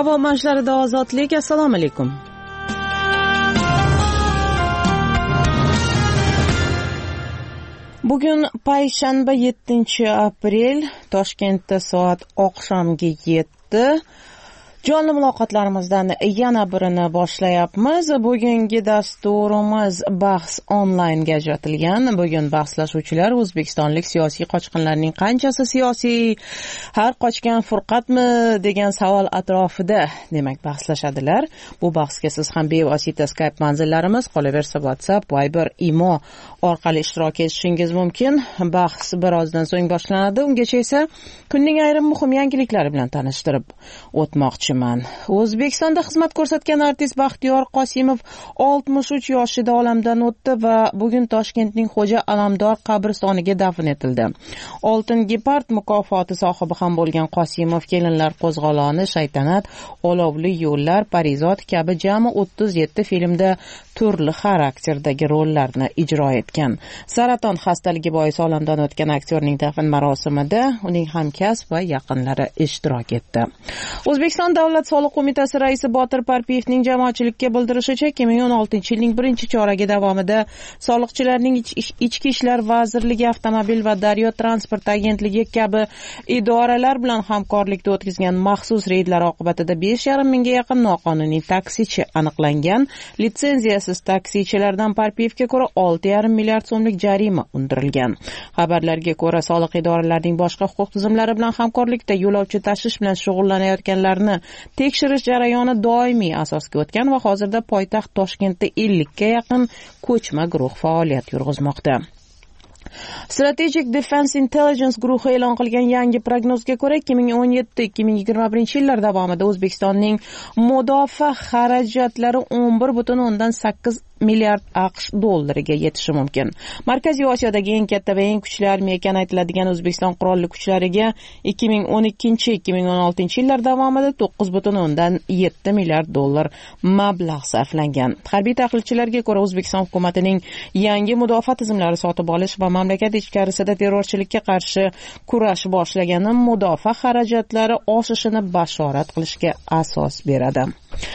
Havo marslarida ozodlik. Assalomu alaykum. Bugun payshanba 7-aprel, Toshkentda soat oqshomga 7. Jonli muloqotlarimizdan yana birini boshlayapmiz. Bugungi dasturimiz bahs onlaynga ajratilgan. Bugun bahslashuvchilar o'zbekistonlik siyosiy qochqinlarning qanchasi siyosiy, har qochgan furqatmi degan savol atrofida demak bahslashadilar. Bu bahsga siz ham bevosita Skype manzillarimiz, qolaversa WhatsApp, Viber, Imo orqali ishtirok etishingiz mumkin. Bahs birozdan so'ng boshlanadi. Ungacha esa kunning ayrim muhim yangiliklari bilan tanishtirib o'tmoqchi. O'zbekistonda xizmat ko'rsatgan artist Baxtiyor Qosimov 63 yoshida olamdan o'tdi va bugun Toshkentning Xo'ja Alamdor qabristoniga dafn etildi. Oltin gepard mukofoti sohibi ham bo'lgan Qosimov Kelinlar qo'zg'oloni, Shaytanat, Olovli yo'llar, Parizod kabi jami 37 filmda turli xarakterdagi rollarni ijro etgan. Saraton xastaligi bois olamdan o'tgan aktyorning dafn marosimida uning hamkasb va yaqinlari ishtirok etdi. O'zbekiston Davlat soliq qo'mitasi raisi Botir Parpiyevning jamoatchilikka bildirishicha, 2016-yilning birinchi choragi davomida soliqchilarning Ichki ishlar vazirligi, avtomobil va daryo transport agentligi kabi idoralar bilan hamkorlikda o'tkazgan maxsus reydlar oqibatida 5,5 mingga yaqin noqonuniy taksichi aniqlangan. Litsenziyasiz taksichilardan Parpiyevga ko'ra 6,5 milliard so'mlik jarima undirilgan. Xabarlarga ko'ra, soliq idoralarining boshqa huquq tizimlari bilan hamkorlikda yo'lovchi tashish bilan shug'ullanayotganlarni tekshirish jarayoni doimiy asosga o'tgan va hozirda poytaxt Toshkentda 50 ga yaqin ko'chma guruh faoliyat yurg'izmoqda. Strategic Defense Intelligence guruhi e'lon qilgan yangi prognozga ko'ra 2017-2021 yillar davomida O'zbekistonning mudofaa xarajatlari 11,8 milliard AQSh dollariga yetishi mumkin. Markaziy Osiyodagi eng katta va eng kuchli armiya ekani aytiladigan O'zbekiston qurolli kuchlariga 2012-2016 yillar davomida 9,7 milliard dollar mablag' sarflangan. Harbiy tahlilchilarga ko'ra, O'zbekiston hukumatining yangi mudofaa tizimlari sotib olish va mamlakat ichkarisida terrorchilikka qarshi kurash boshlagani mudofaa xarajatlari oshishini bashorat qilishga asos beradi.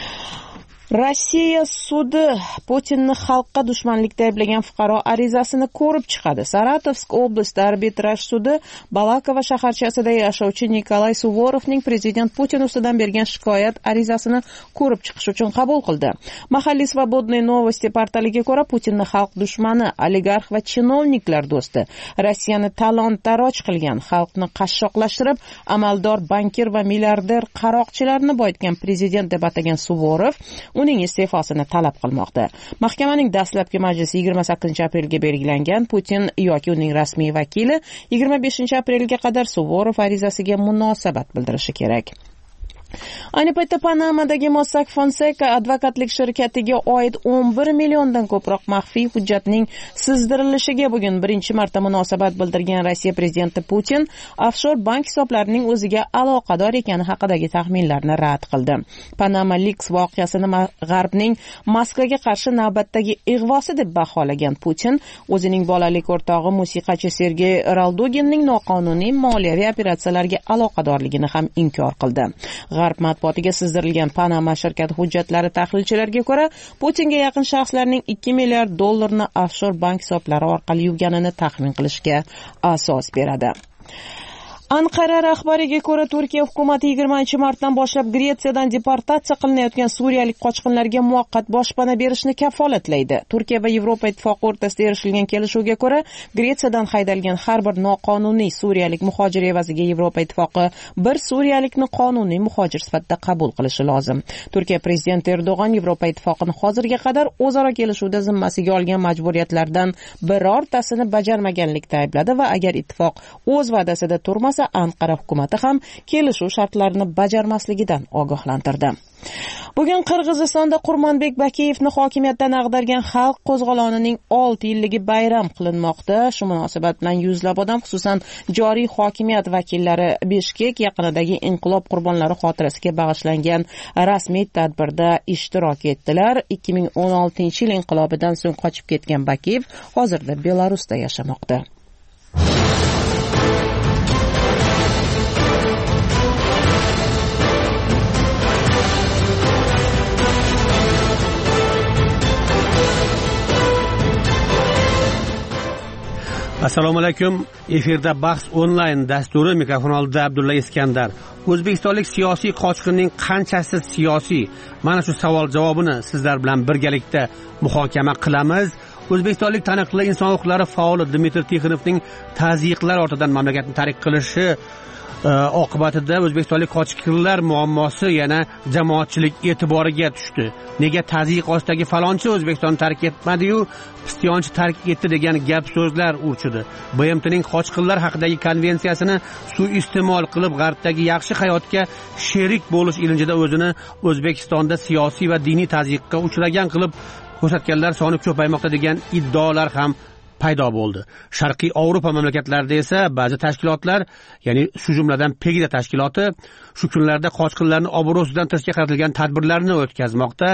Rossiya sudi Putinni xalqqa dushmanlikda ayblagan fuqaro arizasini ko'rib chiqadi. Saratovsk oblasti arbitraj sudi Balakova shaharchasida yashovchi Nikolay Suvorovning prezident Putin ustidan bergan shikoyat arizasini ko'rib chiqish uchun qabul qildi. Mahalliy Svobodnoy Novosti portaliga ko'ra, Putinni xalq dushmani, oligarx va chinovniklar do'sti, Rossiyani talon-taroj qilgan, xalqni qashshoqlashtirib, amaldor, bankir va milliarder qaroqchilarni boyitgan prezident deb atagan Suvorov uning iste'fosini talab qilmoqda. Mahkamaning dastlabki majlisi 28 aprelga belgilangan. Putin yoki uning rasmiy vakili 25 aprelga qadar Suvorov arizasiga munosabat bildirishi kerak. Ayni paytda Panamadagi Mossack Fonseca advokatlik shirkatiga oid 11 milliondan ko'proq maxfiy hujjatning sizdirilishiga bugun birinchi marta munosabat bildirgan Rossiya prezidenti Putin offshor bank hisoblarining o'ziga aloqador ekani haqidagi taxminlarni rad qildi. Panama Leaks voqeasini G'arbning Moskvaga qarshi navbatdagi ig'vosi deb baholagan Putin o'zining bolalik o'rtog'i musiqachi Sergey Ralduginning noqonuniy moliyaviy operatsiyalarga aloqadorligini ham inkor qildi. G'arb matbuotiga sizdirilgan Panama shirkati hujjatlari tahlilchilarga ko'ra, Putinga yaqin shaxslarning 2 milliard dollarni offshor bank hisoblari orqali yuvganini taxmin qilishga asos beradi. Anqara rahbariga ko'ra, Turkiya hukumati 20-martdan boshlab Gretsiyadan deportatsiya qilinayotgan suriyalik qochqinlarga muvaqqat boshpana berishni kafolatlaydi. Turkiya va Yevropa ittifoqi o'rtasida erishilgan kelishuvga ko'ra, Gretsiyadan haydalgan har bir noqonuniy suriyalik muhojir evaziga Yevropa ittifoqi bir suriyalikni qonuniy muhojir sifatida qabul qilishi lozim. Turkiya prezidenti Erdo'g'an Yevropa ittifoqini hozirga qadar o'zaro kelishuvda zimmasiga olgan majburiyatlardan birortasini bajarmaganlikda aybladi va agar ittifoq o'z va'dasida turmasa, Anqara hukumati ham kelishuv shartlarini bajarmasligidan ogohlantirdi. Bugun Qirg'izistonda Qurmonbek Bakiyevni hokimiyatdan ag'dargan xalq qo'zg'olonining 6 yilligi bayram qilinmoqda. Shu munosabat bilan yuzlab odam, xususan joriy hokimiyat vakillari Bishkek yaqinidagi inqilob qurbonlari xotirasiga bag'ishlangan rasmiy tadbirda ishtirok etdilar. 2016-yil inqilobidan so'ng qochib ketgan Bakiyev hozirda Belarusda yashamoqda. Assalomu alaykum. Efirda bahs onlayn dasturi, mikrofon oldida Abdulla Iskandar. O'zbekistonlik siyosiy qochqinning qanchasi siyosiy? Mana shu savol javobini sizlar bilan birgalikda muhokama qilamiz. O'zbekistonlik taniqli inson huquqlari faoli Dmitriy Tixonovning tazyiqlar ortidan mamlakatni tark qilishi oqibatida o'zbekistonlik qochqinlar muammosi yana jamoatchilik e'tiboriga tushdi. Nega tazyiq ostidagi falonchi O'zbekistonni tark etmadi-yu, pistonchi tark etdi degan gap so'zlar urchidi. BMTning qochqinlar haqidagi konvensiyasini suiiste'mol qilib g'arbdagi yaxshi hayotga sherik bo'lish ilinjida o'zini O'zbekistonda siyosiy va diniy tazyiqqa uchragan qilib ko'rsatganlar soni ko'paymoqda degan iddaolar ham paydo bo'ldi. Sharqiy Yevropa mamlakatlarida esa ba'zi tashkilotlar, ya'ni shu jumladan Pegida tashkiloti shu kunlarda qochqinlarning obro'sidan tashkil qilgan tadbirlarni o'tkazmoqda.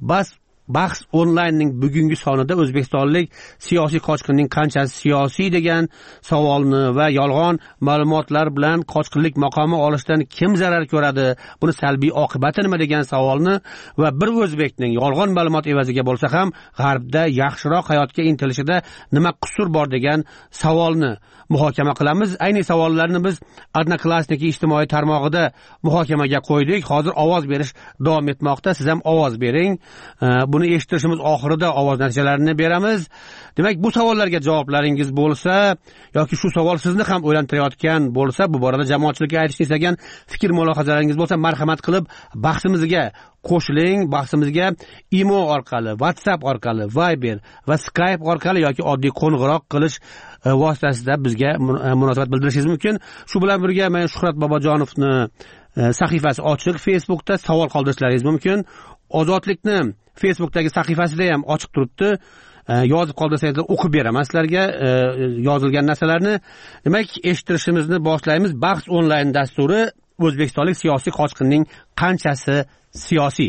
Bahs onlaynning bugungi sonida o'zbekistonlik siyosiy qochqinning qanchasi siyosiy degan savolni va yolg'on ma'lumotlar bilan qochqinlik maqomi olishdan kim zarar ko'radi, buni salbiy oqibati nima degan savolni va bir o'zbekning yolg'on ma'lumot evaziga bo'lsa ham g'arbda yaxshiroq hayotga intilishida nima qusur bor degan savolni muhokama qilamiz. Ayni savollarni biz Odnoklassniki ijtimoiy tarmog'ida muhokamaga qo'ydik. Hozir ovoz berish davom etmoqda. Siz ham ovoz bering. Buni eshittirishimiz oxirida ovoz natijalarini beramiz. Demak, bu savollarga javoblaringiz bo'lsa yoki shu savol sizni ham o'ylantirayotgan bo'lsa, bu borada jamoatchilikka aytishni istagan fikr mulohazalaringiz bo'lsa, marhamat qilib bahsimizga qo'shiling. Bahsimizga imo orqali, WhatsApp orqali, Viber va Skype orqali yoki oddiy qo'ng'iroq qilish vositasida bizga munosabat bildirishingiz mumkin. Shu bilan birga men Shuhrat Bobojonovni sahifasi ochiq, Facebookda savol qoldirishlaringiz mumkin. Ozodlikni Facebookdagi sahifasida ham ochiq turibdi. Yozib qoldirsangizlar o'qib beraman sizlarga yozilgan narsalarni. Demak, eshittirishimizni boshlaymiz. Bahs onlayn dasturi o'zbekistonlik siyosiy qochqinning qanchasi siyosiy?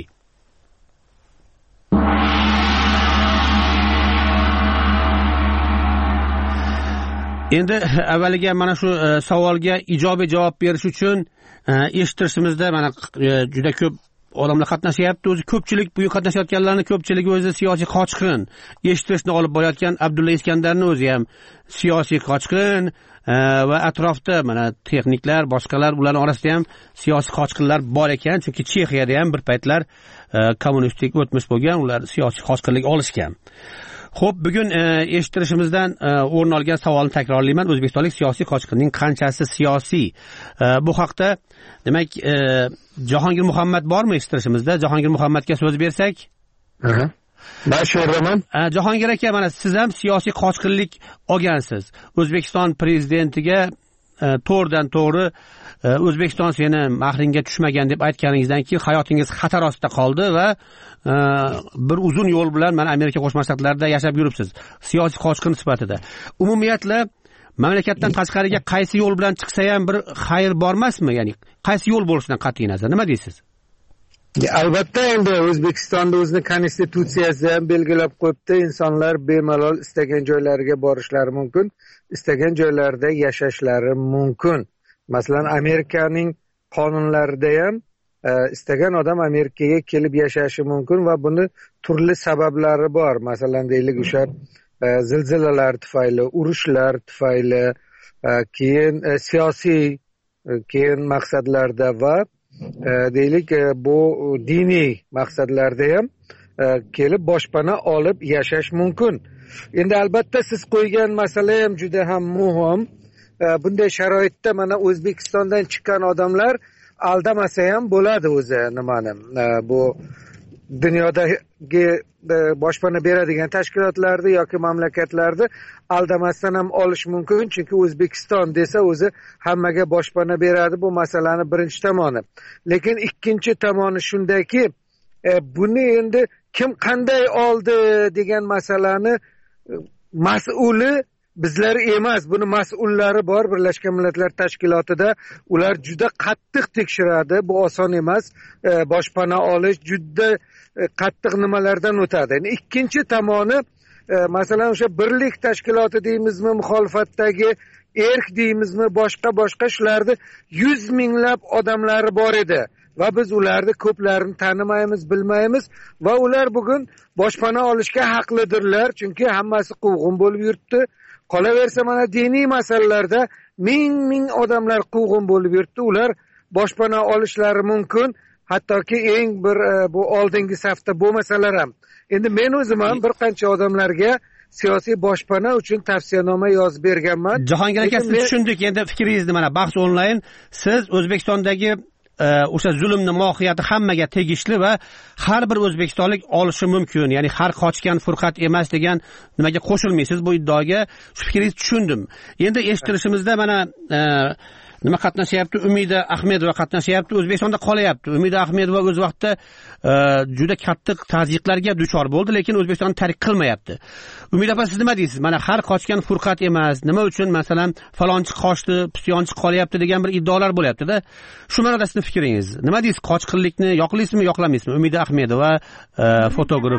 Endi avvaliga mana shu savolga ijobiy javob berish uchun eshittirishimizda mana juda ko'p odamlar qatnashyapti. O'zi ko'pchilik, bu qatnashayotganlarning ko'pchiligi o'zi siyosiy qochqin. Eshittirishni olib borayotgan Abdulla Iskandarning o'zi ham siyosiy qochqin va atrofda mana texniklar, boshqalar, ularning orasida ham siyosiy qochqinlar bor ekan. Chunki Chexiyada ham bir paytlar kommunistik o'tmish bo'lgan, ular siyosiy qochqinlik olishgan. Xo'p, bugun eshittirishimizdan o'rin olgan savolni takrorlayman. O'zbekistonlik siyosiy qochqinning qanchasi siyosiy? Bu haqda demak Jahongir Muhammad bormi eshittirishimizda? Jahongir Muhammadga so'z bersak. Bashiraman. Jahongir aka, mana siz ham siyosiy qochqinlik olgansiz. O'zbekiston prezidentiga to'g'ridan to'g'ri O'zbekiston seni mahringga tushmagan deb aytganingizdan keyin hayotingiz xatar ostida qoldi va bir uzun yo'l bilan mana Amerika Qo'shma Shtatlarida yashab yuribsiz, siyosiy qochqin sifatida. Umumiyatla mamlakatdan tashqariga qaysi yo'l bilan chiqsa ham bir xayr bormasmi? Ya'ni qaysi yo'l bo'lishidan qat'iy nazar nima deysiz? Albatta, endi O'zbekistonda o'zini konstitutsiyasi ham belgilab qo'yibdi. Insonlar bemalol istagan joylariga borishlari mumkin, istagan joylarda yashashlari mumkin. Masalan, Amerikaning qonunlarida ham istagan odam Amerikaga kelib yashashi mumkin va buni turli sabablari bor. Masalan, deylik o'sha zilzilalar tufayli, urushlar tufayli, keyin siyosiy keyin maqsadlarda va deylik bu diniy maqsadlarda ham kelib boshpana olib yashash mumkin. Endi albatta siz qo'ygan masala ham juda ham muhim. Bunday sharoitda mana O'zbekistondan chiqqan odamlar aldamasa ham bo'ladi o'zi nimani. Bu dunyodagi boshpana beradigan tashkilotlarda yoki mamlakatlarda aldamasdan ham olish mumkin. Chunki O'zbekiston desa o'zi hammaga boshpana beradi. Bu masalani birinchi tomoni. Lekin ikkinchi tomoni shundaki, buni endi kim qanday oldi degan masalani mas'uli bizlar emas, buni mas'ullari bor Birlashgan Millatlar Tashkilotida. Ular juda qattiq tekshiradi. Bu oson emas. Boshpana olish juda qattiq nimalardan o'tadi. Yani ikkinchi tomoni, masalan o'sha birlik tashkiloti deymizmi, muxolifatdagi erk deymizmi, boshqa shularni 100 minglab odamlari bor edi. Va biz ularni ko'plarini tanimaymiz, bilmaymiz va ular bugun boshpana olishga haqlidirlar. Chunki hammasi quvg'in bo'lib yuribdi. Qolaversa mana diniy masalalarda ming odamlar quvg'in bo'lib yuribdi. Ular boshpana olishlari mumkin. Hattoki eng bir bu oldingi safda bo'lmasalar ham. Endi men o'zim ham bir qancha odamlarga siyosiy boshpana uchun tavsiyanoma yozib berganman. Jahongir aka, siz tushundik endi fikringizni. Mana bahs onlayn. Siz O'zbekistondagi o'sha zulmni mohiyati hammaga tegishli va har bir o'zbekistonlik olishi mumkin. Ya'ni har qochgan furqat emas degan nimaga qo'shilmaysiz bu iddaoga. Shu fikringizni tushundim. Endi eshittirishimizda mana nima qatnashyapti? Umida Ahmedova qatnashyapti, O'zbekistonda qolyapti. Umida Ahmedova o'z vaqtida juda katta tazyiqlarga duchor bo'ldi, lekin O'zbekistonni tark qilmayapti. Umida opa, siz nima deysiz? Mana har qochgan furqat emas, nima uchun masalan falonchi qochdi, pisyonchi qolyapti degan bir iddaolar bo'lyapti-da. Shu ma'noda sizning fikringiz. Nima deysiz? Qochqinlikni yoqlaysizmi, yoqlamaysizmi? Umida Ahmedova fotograf.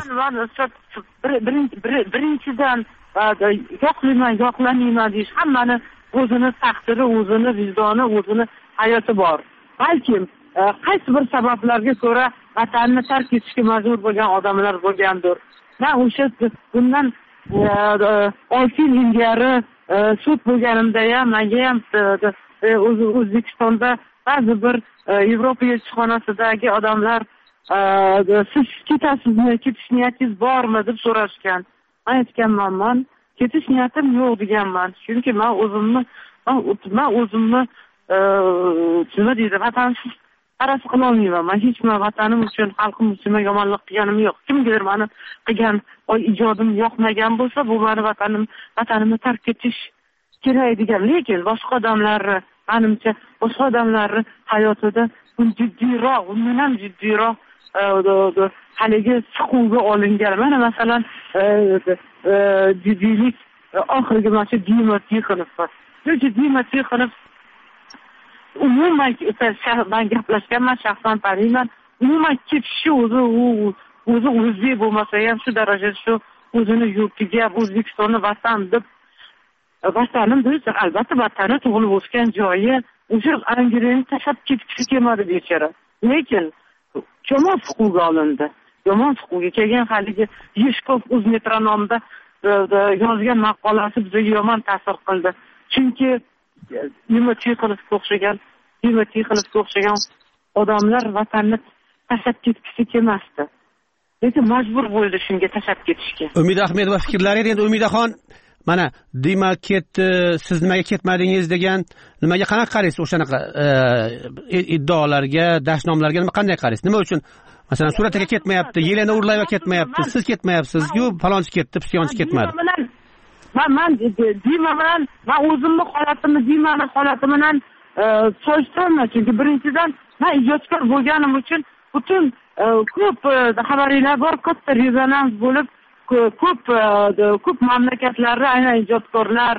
Birinchidan yoqlamayman deyish hammani o'zini taqdiri, o'zini vijdoni, o'zini hayoti bor. Balkim qaysi bir sabablarga ko'ra vatanni tark etishga majbur bo'lgan odamlar bo'lgandir. Men o'sha bundan 6 yil ilgari sud bo'lganimda ham, menga ham O'zbekistonda ba'zi bir Yevropa elchixonasidagi odamlar siz ketasizmi, ketish niyatingiz bormi deb so'rashgan. Men aytganman, ketish niyatim yo'q deganman. Chunki men o'zimni nima deydi, vatansiz qarasi qila olmayman. Men hech nima vatanim uchun, xalqim uchun yomonlik qilganim yo'q. Kimgadir meni qilgan ijodim yoqmagan bo'lsa, bu meni vatanimni tark etish kerak degan. Lekin boshqa odamlarni, menimcha boshqa odamlarni hayotida jiddiyroq, undan ham jiddiyroq haligi siquvga olingan. Mana masalan jiddiylik oxirgi mana shu Dima Tixonov. Dima Tixonov umuman men gaplashganman, shaxsan taniyman. Umuman ketishi o'zi o'zbek bo'lmasa ham shu darajada shu o'zini yurtiga, O'zbekistonni vatan deb vatanim desa, albatta vatani tug'ilib o'sgan joyi, o'sha Angliyani tashlab ketishga kelmadi bechora. Lekin yomon siquvga olindi. Yomon siquvga kelgan haligi Yeshkov O'zmetronomda yozgan maqolasi bizga yomon ta'sir qildi. Chunki Dima Tixonovga o'xshagan odamlar vatanni tashlab ketishga kelmasdi. Lekin majbur bo'ldi shunga tashlab ketishga. Umida Ahmedova fikrlari endi Umidaxon, mana Dima ketdi, siz nimaga ketmadingiz degan nimaga qanaqa qaraysiz? O'shanaqa iddaolarga, dashnomlarga nima qanday qaraysiz? Nima uchun masalan suratiga ketmayapti, Yelena Urlayeva ketmayapti, siz ketmayapsiz-ku, falonchi ketdi, pisyonchi ketmadi. Men Dima bilan, men o'zimni holatimni, Dimani holati bilan solishtirmayman. Chunki birinchidan men ijodkor bo'lganim uchun butun ko'p xabarlar bor, katta rezonans bo'lib, ko'p mamlakatlarda aynan ijodkorlar,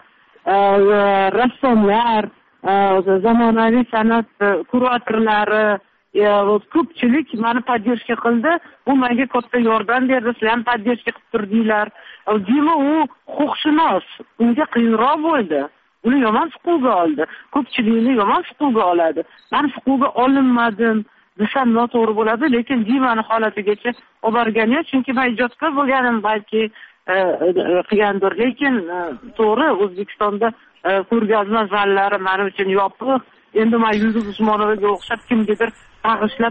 rassomlar, zamonaviy san'at kuratorlari, ko'pchilik meni podдержка qildi. Bu menga katta yordam berdi. Sizlar ham podдержка qilib turdinglar. Dima u huquqshunos. Unga qiyinroq bo'ldi. Uni yomon siquvga oldi. Ko'pchilikni yomon siquvga oladi. Men siquvga olinmadim desam noto'g'ri bo'ladi, lekin Dimani holatigacha olib borgan, chunki men ijodkor bo'lganim balki qilgandir. Lekin to'g'ri, O'zbekistonda ko'rgazma zallari men uchun yopiq. Endi men Yulduz Usmonovaga o'xshab kimgadir bag'ishlab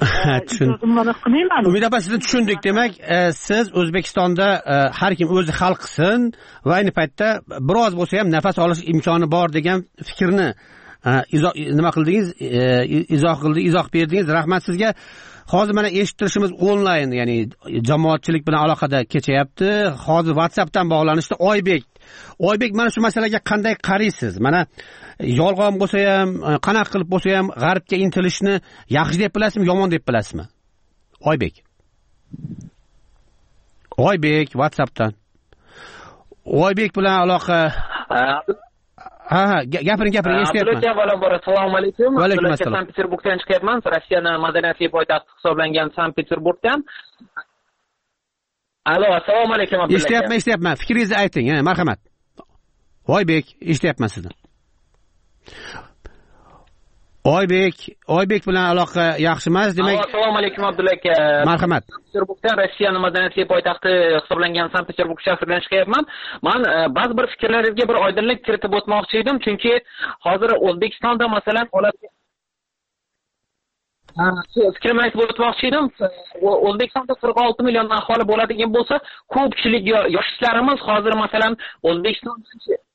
qilmayman. Umid opa, sizni tushundik. Demak, siz O'zbekistonda har kim o'zi hal qilsin va ayni paytda biroz bo'lsa ham nafas olish imkoni bor degan fikrni nima qildingiz? Izoh berdingiz. Rahmat sizga. Hozir mana eshittirishimiz onlayn, ya'ni jamoatchilik bilan aloqada kechayapti. Hozir WhatsAppdan bog'lanishdi. Oybek, mana shu masalaga qanday qaraysiz? Mana yolg'on bo'lsa ham, qanaqa qilib bo'lsa ham g'arbga intilishni yaxshi deb bilasizmi, yomon deb bilasizmi? Oybek WhatsAppdan. Oybek bilan aloqa. Gapiring, eshityapman. Assalomu alaykum. Va alaykum assalom. Sankt-Peterburgdan chiqyapman. Rossiyaning madaniyatli poytaxti hisoblangan Sankt-Peterburgdan. Alo, assalomu alaykum Abdulla. Eshityapman. Fikringizni ayting, marhamat. Oybek, eshityapman sizni. Oybek bilan aloqa yaxshi emas, demak. Assalomu alaykum Abdulla aka. Marhamat. Peterburgdan Rossiyaning madaniyat poytaxti hisoblangan Sankt-Peterburg shahridan chiqyapman. Men ba'zi bir fikrlaringizga bir oydinlik kiritib o'tmoqchi edim, chunki hozir O'zbekistonda masalan holat fikrimni aytib o'tmoqchi edim. O'zbekistonda 46 million aholi bo'ladigan bo'lsa, ko'pchilik yoshlarimiz hozir masalan O'zbekistonda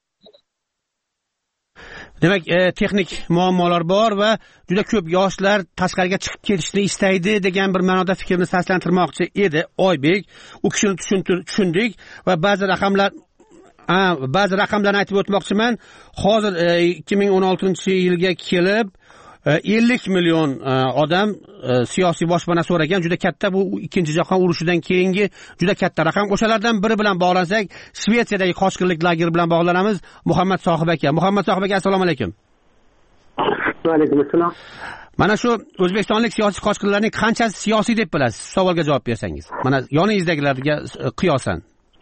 demak texnik muammolar bor va juda ko'p yoshlar tashqariga chiqib ketishni istaydi degan bir ma'noda fikrni saslantirmoqchi edi Oybek. U kishini tushundik va ba'zi raqamlarni aytib o'tmoqchiman. Hozir 2016-yilga kelib 50 million odam siyosiy boshpana so'ragan. Juda katta, bu ikkinchi jahon urushidan keyingi juda katta raqam. O'shalardan biri bilan bog'lansak, Shvetsiyadagi qochqinlik lageri bilan bog'lanamiz. Muhammad Sohib aka, assalomu alaykum. Va alaykum assalom. Mana shu o'zbekistonlik siyosiy qochqinlarning qanchasi siyosiy deb bilasiz? Savolga javob bersangiz. Mana yoningizdagilarga qiyosan.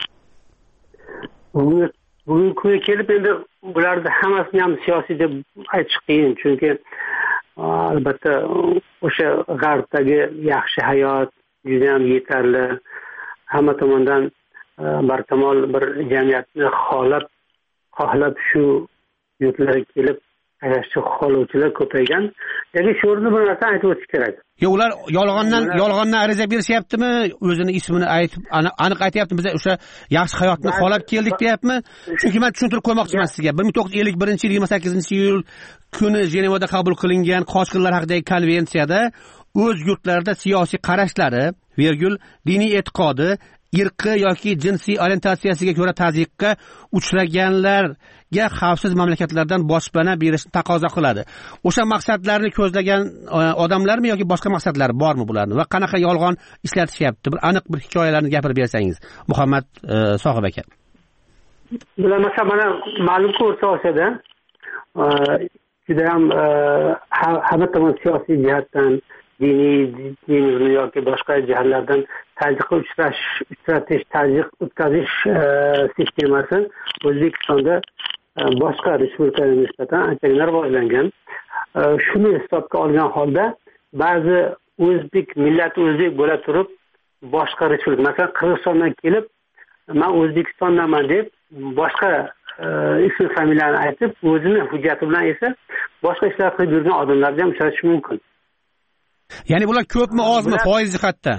Bugungi kunga kelib endi bularni hammasini ham siyosiy deb aytish qiyin, chunki albatta o'sha g'arbdagi yaxshi hayot juda ham yetarli, hamma tomondan barkamol bir jamiyatni xohlab shu yurtlarga kelib yashashni xohlovchilar ko'paygan. Lekin shu o'rinda bir narsa aytib o'tish kerak. Ular yolg'ondan ariza berishyaptimi? O'zini ismini aytib aniq aytyapti. Biz o'sha yaxshi hayotni xohlab keldik deyapmi? Chunki men tushuntirib qo'ymoqchiman sizga. 1951-yil 28-iyul kuni Jenevada qabul qilingan qochqinlar haqidagi konvensiyada o'z yurtlarida siyosiy qarashlari, diniy e'tiqodi, irqi yoki jinsiy orientatsiyasiga ko'ra tazyiqqa uchraganlarga xavfsiz mamlakatlardan boshpana berishni taqozo qiladi. O'sha maqsadlarni ko'zlagan odamlarmi yoki boshqa maqsadlari bormi bularning va qanaqa yolg'on ishlatishyapti? Bir aniq bir hikoyalarni gapirib bersangiz, Muhammad Sohib aka. Bular masalan mana ma'lum O'rta Osiyoda juda ham hamma tomon siyosiy jihatdan, diniy yoki boshqa jihatlardan tazyiqqa tazyiq o'tkazish sistemasi O'zbekistonda boshqa respublikalarga nisbatan anchagina rivojlangan. Shuni hisobga olgan holda ba'zi millati o'zbek bo'la turib boshqa respublika, masalan Qirg'izistondan kelib men O'zbekistondaman deb boshqa ism familiyani aytib o'zini hujjati bilan esa boshqa ishlar qilib yurgan odamlarni ham uchratish mumkin. Ya'ni bular ko'pmi, ozmi foiz jihatdan?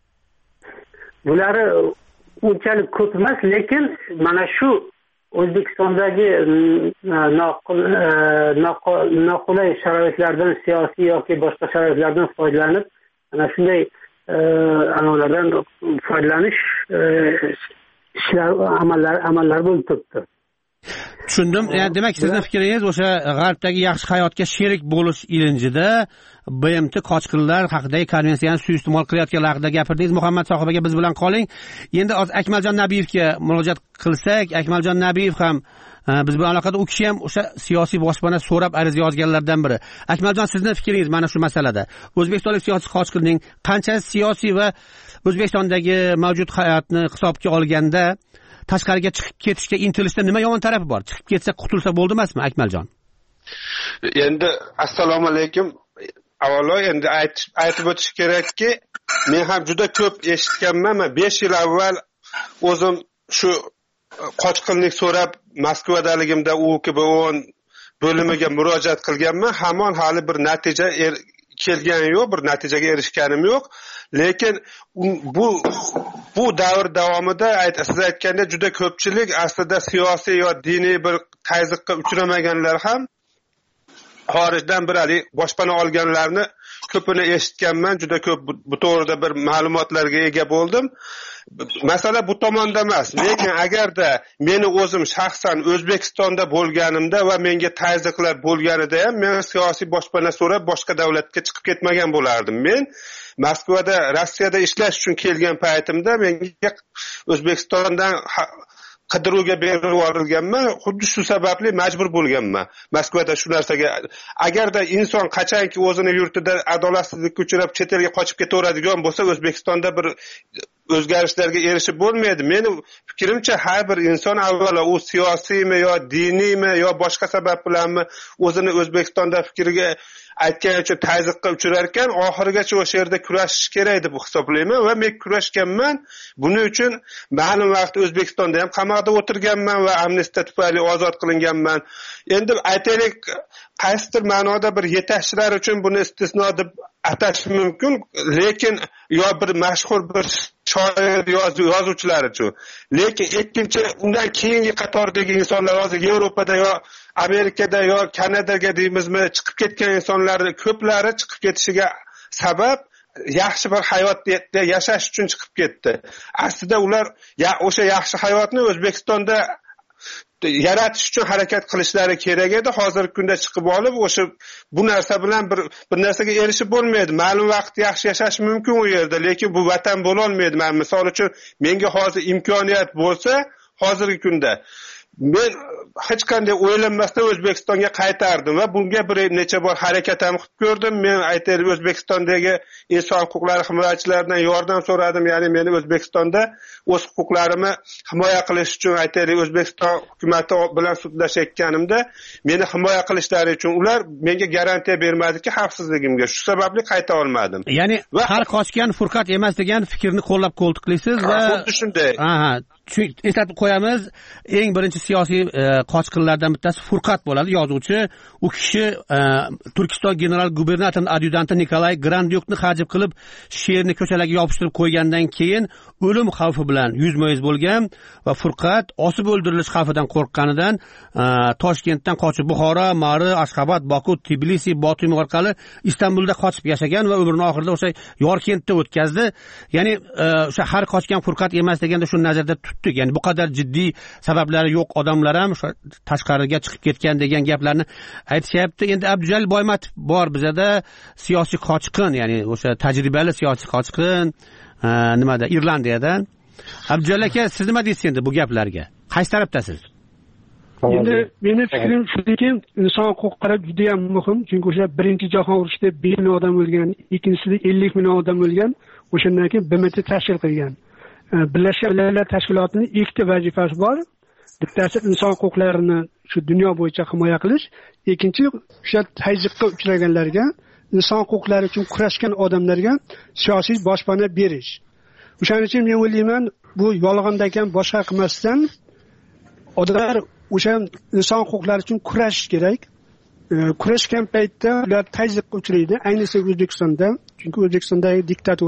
Bular unchalik ko'p emas, lekin mana shu O'zbekistondagi noqulay sharoitlardan, siyosiy yoki boshqa sharoitlardan foydalanib, mana shunday amallardan foydalanish amallar bo'lib turibdi. Tushundim. Yani demak sizning fikringiz o'sha g'arbdagi yaxshi hayotga sherik bo'lish ilinjida BMT qochqinlar haqidagi konvensiyani suiiste'mol qilayotganlar haqida gapirdingiz. Muhammad Sohib aka biz bilan qoling. Endi Akmaljon Nabiyevga murojaat qilsak, Akmaljon Nabiyev ham biz bilan aloqada, u kishi ham o'sha siyosiy boshpana so'rab ariza yozganlardan biri. Akmaljon, sizning fikringiz mana shu masalada o'zbekistonlik siyosiy qochqinning qanchasi siyosiy va O'zbekistondagi mavjud hayotni hisobga olganda tashqariga chiqib ketishga intilishda nima yomon tarafi bor? Chiqib ketsa qutulsa bo'ldi emasmi, Akmaljon? Endi assalomu alaykum. Avvalo endi aytib o'tish kerakki, men ham juda ko'p eshitganman. 5 yil avval o'zim shu qochqinlik so'rab Moskvadaligimda UKB10 bo'limiga murojaat qilganman. Hamon hali bir natija kelgani yo'q, bir natijaga erishganim yo'q. Lekin bu davr davomida siz aytganda juda ko'pchilik aslida siyosiy yo diniy bir tazyiqqa uchramaganlar ham xorijdan bir boshpana olganlarni ko'pini eshitganman. Juda ko'p bu to'g'rida bir ma'lumotlarga ega bo'ldim. Masala bu tomonda emas. Lekin agarda meni o'zim shaxsan O'zbekistonda bo'lganimda va menga tazyiqlar bo'lganida ham men siyosiy boshpana so'rab boshqa davlatga chiqib ketmagan bo'lardim. Men Moskvada, Rossiyada ishlash uchun kelgan paytimda menga O'zbekistondan qidiruvga berib yuborilganman. Xuddi shu sababli majbur bo'lganman Moskvada shu narsaga. Agarda inson qachonki o'zini yurtida adolatsizlikka uchrab chet elga qochib ketaveradigan bo'lsa, O'zbekistonda bir o'zgarishlarga erishib bo'lmaydi. Meni fikrimcha har bir inson avvalo u siyosiymi yo diniymi yo boshqa sabab bilanmi o'zini O'zbekistonda fikriga aytganicha tazyiqqa uchrar ekan, oxirigacha o'sha yerda kurashish kerak deb hisoblayman va men kurashganman. Buning uchun ma'lum vaqt O'zbekistonda ham qamoqda o'tirganman va amnistiya tufayli ozod qilinganman. Endi aytaylik, qaysidir ma'noda bir yetakchilar uchun buni istisno deb atash mumkin, lekin yo bir mashhur bir shoir yozuvchilar uchun. Lekin ikkinchi undan keyingi qatordagi insonlar hozir Yevropada yo Amerikada yo Kanadaga deymizmi chiqib ketgan insonlarning ko'plari chiqib ketishiga sabab yaxshi bir hayotda yashash uchun chiqib ketdi. Aslida ular o'sha yaxshi hayotni O'zbekistonda yaratish uchun harakat qilishlari kerak edi. Hozirgi kunda chiqib olib o'sha bu narsa bilan bir narsaga erishib bo'lmaydi. Ma'lum vaqt yaxshi yashash mumkin u yerda, lekin bu vatan bo'la olmaydi. Men misol uchun menga hozir imkoniyat bo'lsa, hozirgi kunda men hech qanday o'ylanmasdan O'zbekistonga qaytardim va bunga bir necha bor harakat ham qilib ko'rdim. Men aytaylik, O'zbekistondagi inson huquqlari himoyachilaridan yordam so'radim. Ya'ni meni O'zbekistonda o'z huquqlarimni himoya qilish uchun aytaylik O'zbekiston hukumati bilan sudlashayotganimda meni himoya qilishlari uchun ular menga garantiya bermadiki xavfsizligimga. Shu sababli qayta olmadim. Ya'ni har qochgan furqat emas degan fikrni qo'llab-quvvatlaysiz va xuddi shunday. Eslatib qo'yamiz, eng birinchi siyosiy qochqinlardan bittasi Furqat bo'ladi, yozuvchi. U kishi Turkiston general gubernatorining adyutanti Nikolay Grandyukni hajib qilib, sherni ko'chalarga yopishtirib qo'ygandan keyin o'lim xavfi bilan yuzma-yuz bo'lgan va Furqat osib o'ldirilish xavfidan qo'rqqanidan Toshkentdan qochib Buxoro, Mari, Ashxobod, Boku, Tbilisi, Botum orqali Istanbulda qochib yashagan va umrining oxirida o'sha Yorkentda o'tkazdi. Ya'ni o'sha har qochgan Furqat emas deganda shu nazarda tutdik. Ya'ni bu qadar jiddiy sabablari yo'q odamlar ham tashqariga chiqib ketgan degan gaplarni aytishyapti. Endi Abdujalil Boymatov bor bizada, siyosiy qochqin, ya'ni o'sha tajribali siyosiy qochqin, nimada Irlandiyadan. Abdujalil aka, siz nima deysiz endi bu gaplarga? Qaysi tarafdasiz? Endi meni fikrim shudaki, inson huquqlari juda ham muhim, chunki o'sha birinchi jahon urushida 1 million odam o'lgan, ikkinchisida 50 million odam o'lgan, o'shandan keyin BMT tashkil qilgan. Birlashgan Millatlar Tashkilotining ikkita vazifasi bor. Bittasi inson huquqlarini shu dunyo bo'yicha himoya qilish, ikkinchi o'sha tazyiqqa uchraganlarga, inson huquqlari uchun kurashgan odamlarga siyosiy boshpana berish. O'shaning uchun men o'ylayman, bu yolg'ondan ekan boshqa qilmasdan odamlar o'sha inson huquqlari uchun kurashish kerak. Kurashgan paytda ular tazyiqqa uchraydi, ayniqsa O'zbekistonda, chunki O'zbekistondagi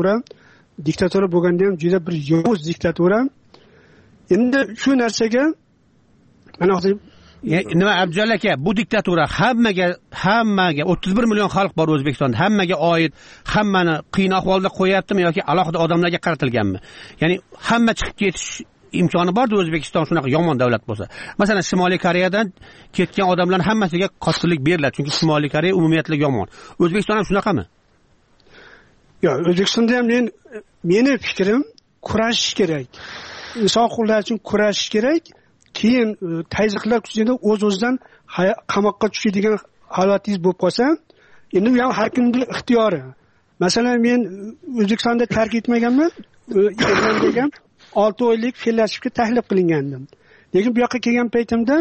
diktatura bo'lganda ham juda bir yovuz diktatura. Endi shu narsaga mana hozir nima Abdujalil aka, bu diktatura hammaga 31 million xalq bor O'zbekistonda, hammaga oid, hammani qiyin ahvolda qo'yaptimi yoki alohida odamlarga qaratilganmi? Ya'ni hamma chiqib ketish imkoni bordi O'zbekiston shunaqa yomon davlat bo'lsa. Masalan, Shimoliy Koreyadan ketgan odamlar hammasiga qochqinlik beriladi, chunki Shimoliy Koreya umumiyatla yomon. O'zbekiston ham shunaqami? Yo'q, O'zbekistonda ham meni fikrim kurashish kerak. Inson huquqlari uchun kurashish kerak. Keyin tazyiqlar kuchida o'z-o'zidan qamoqqa tushadigan holatingiz bo'lib qolsa, endi u ham har kimning ixtiyori. Masalan, men O'zbekistonda tark etmaganman, Irlandiyaga 6 oylik fellashipga taklif qilingandim. Lekin bu yoqqa kelgan paytimda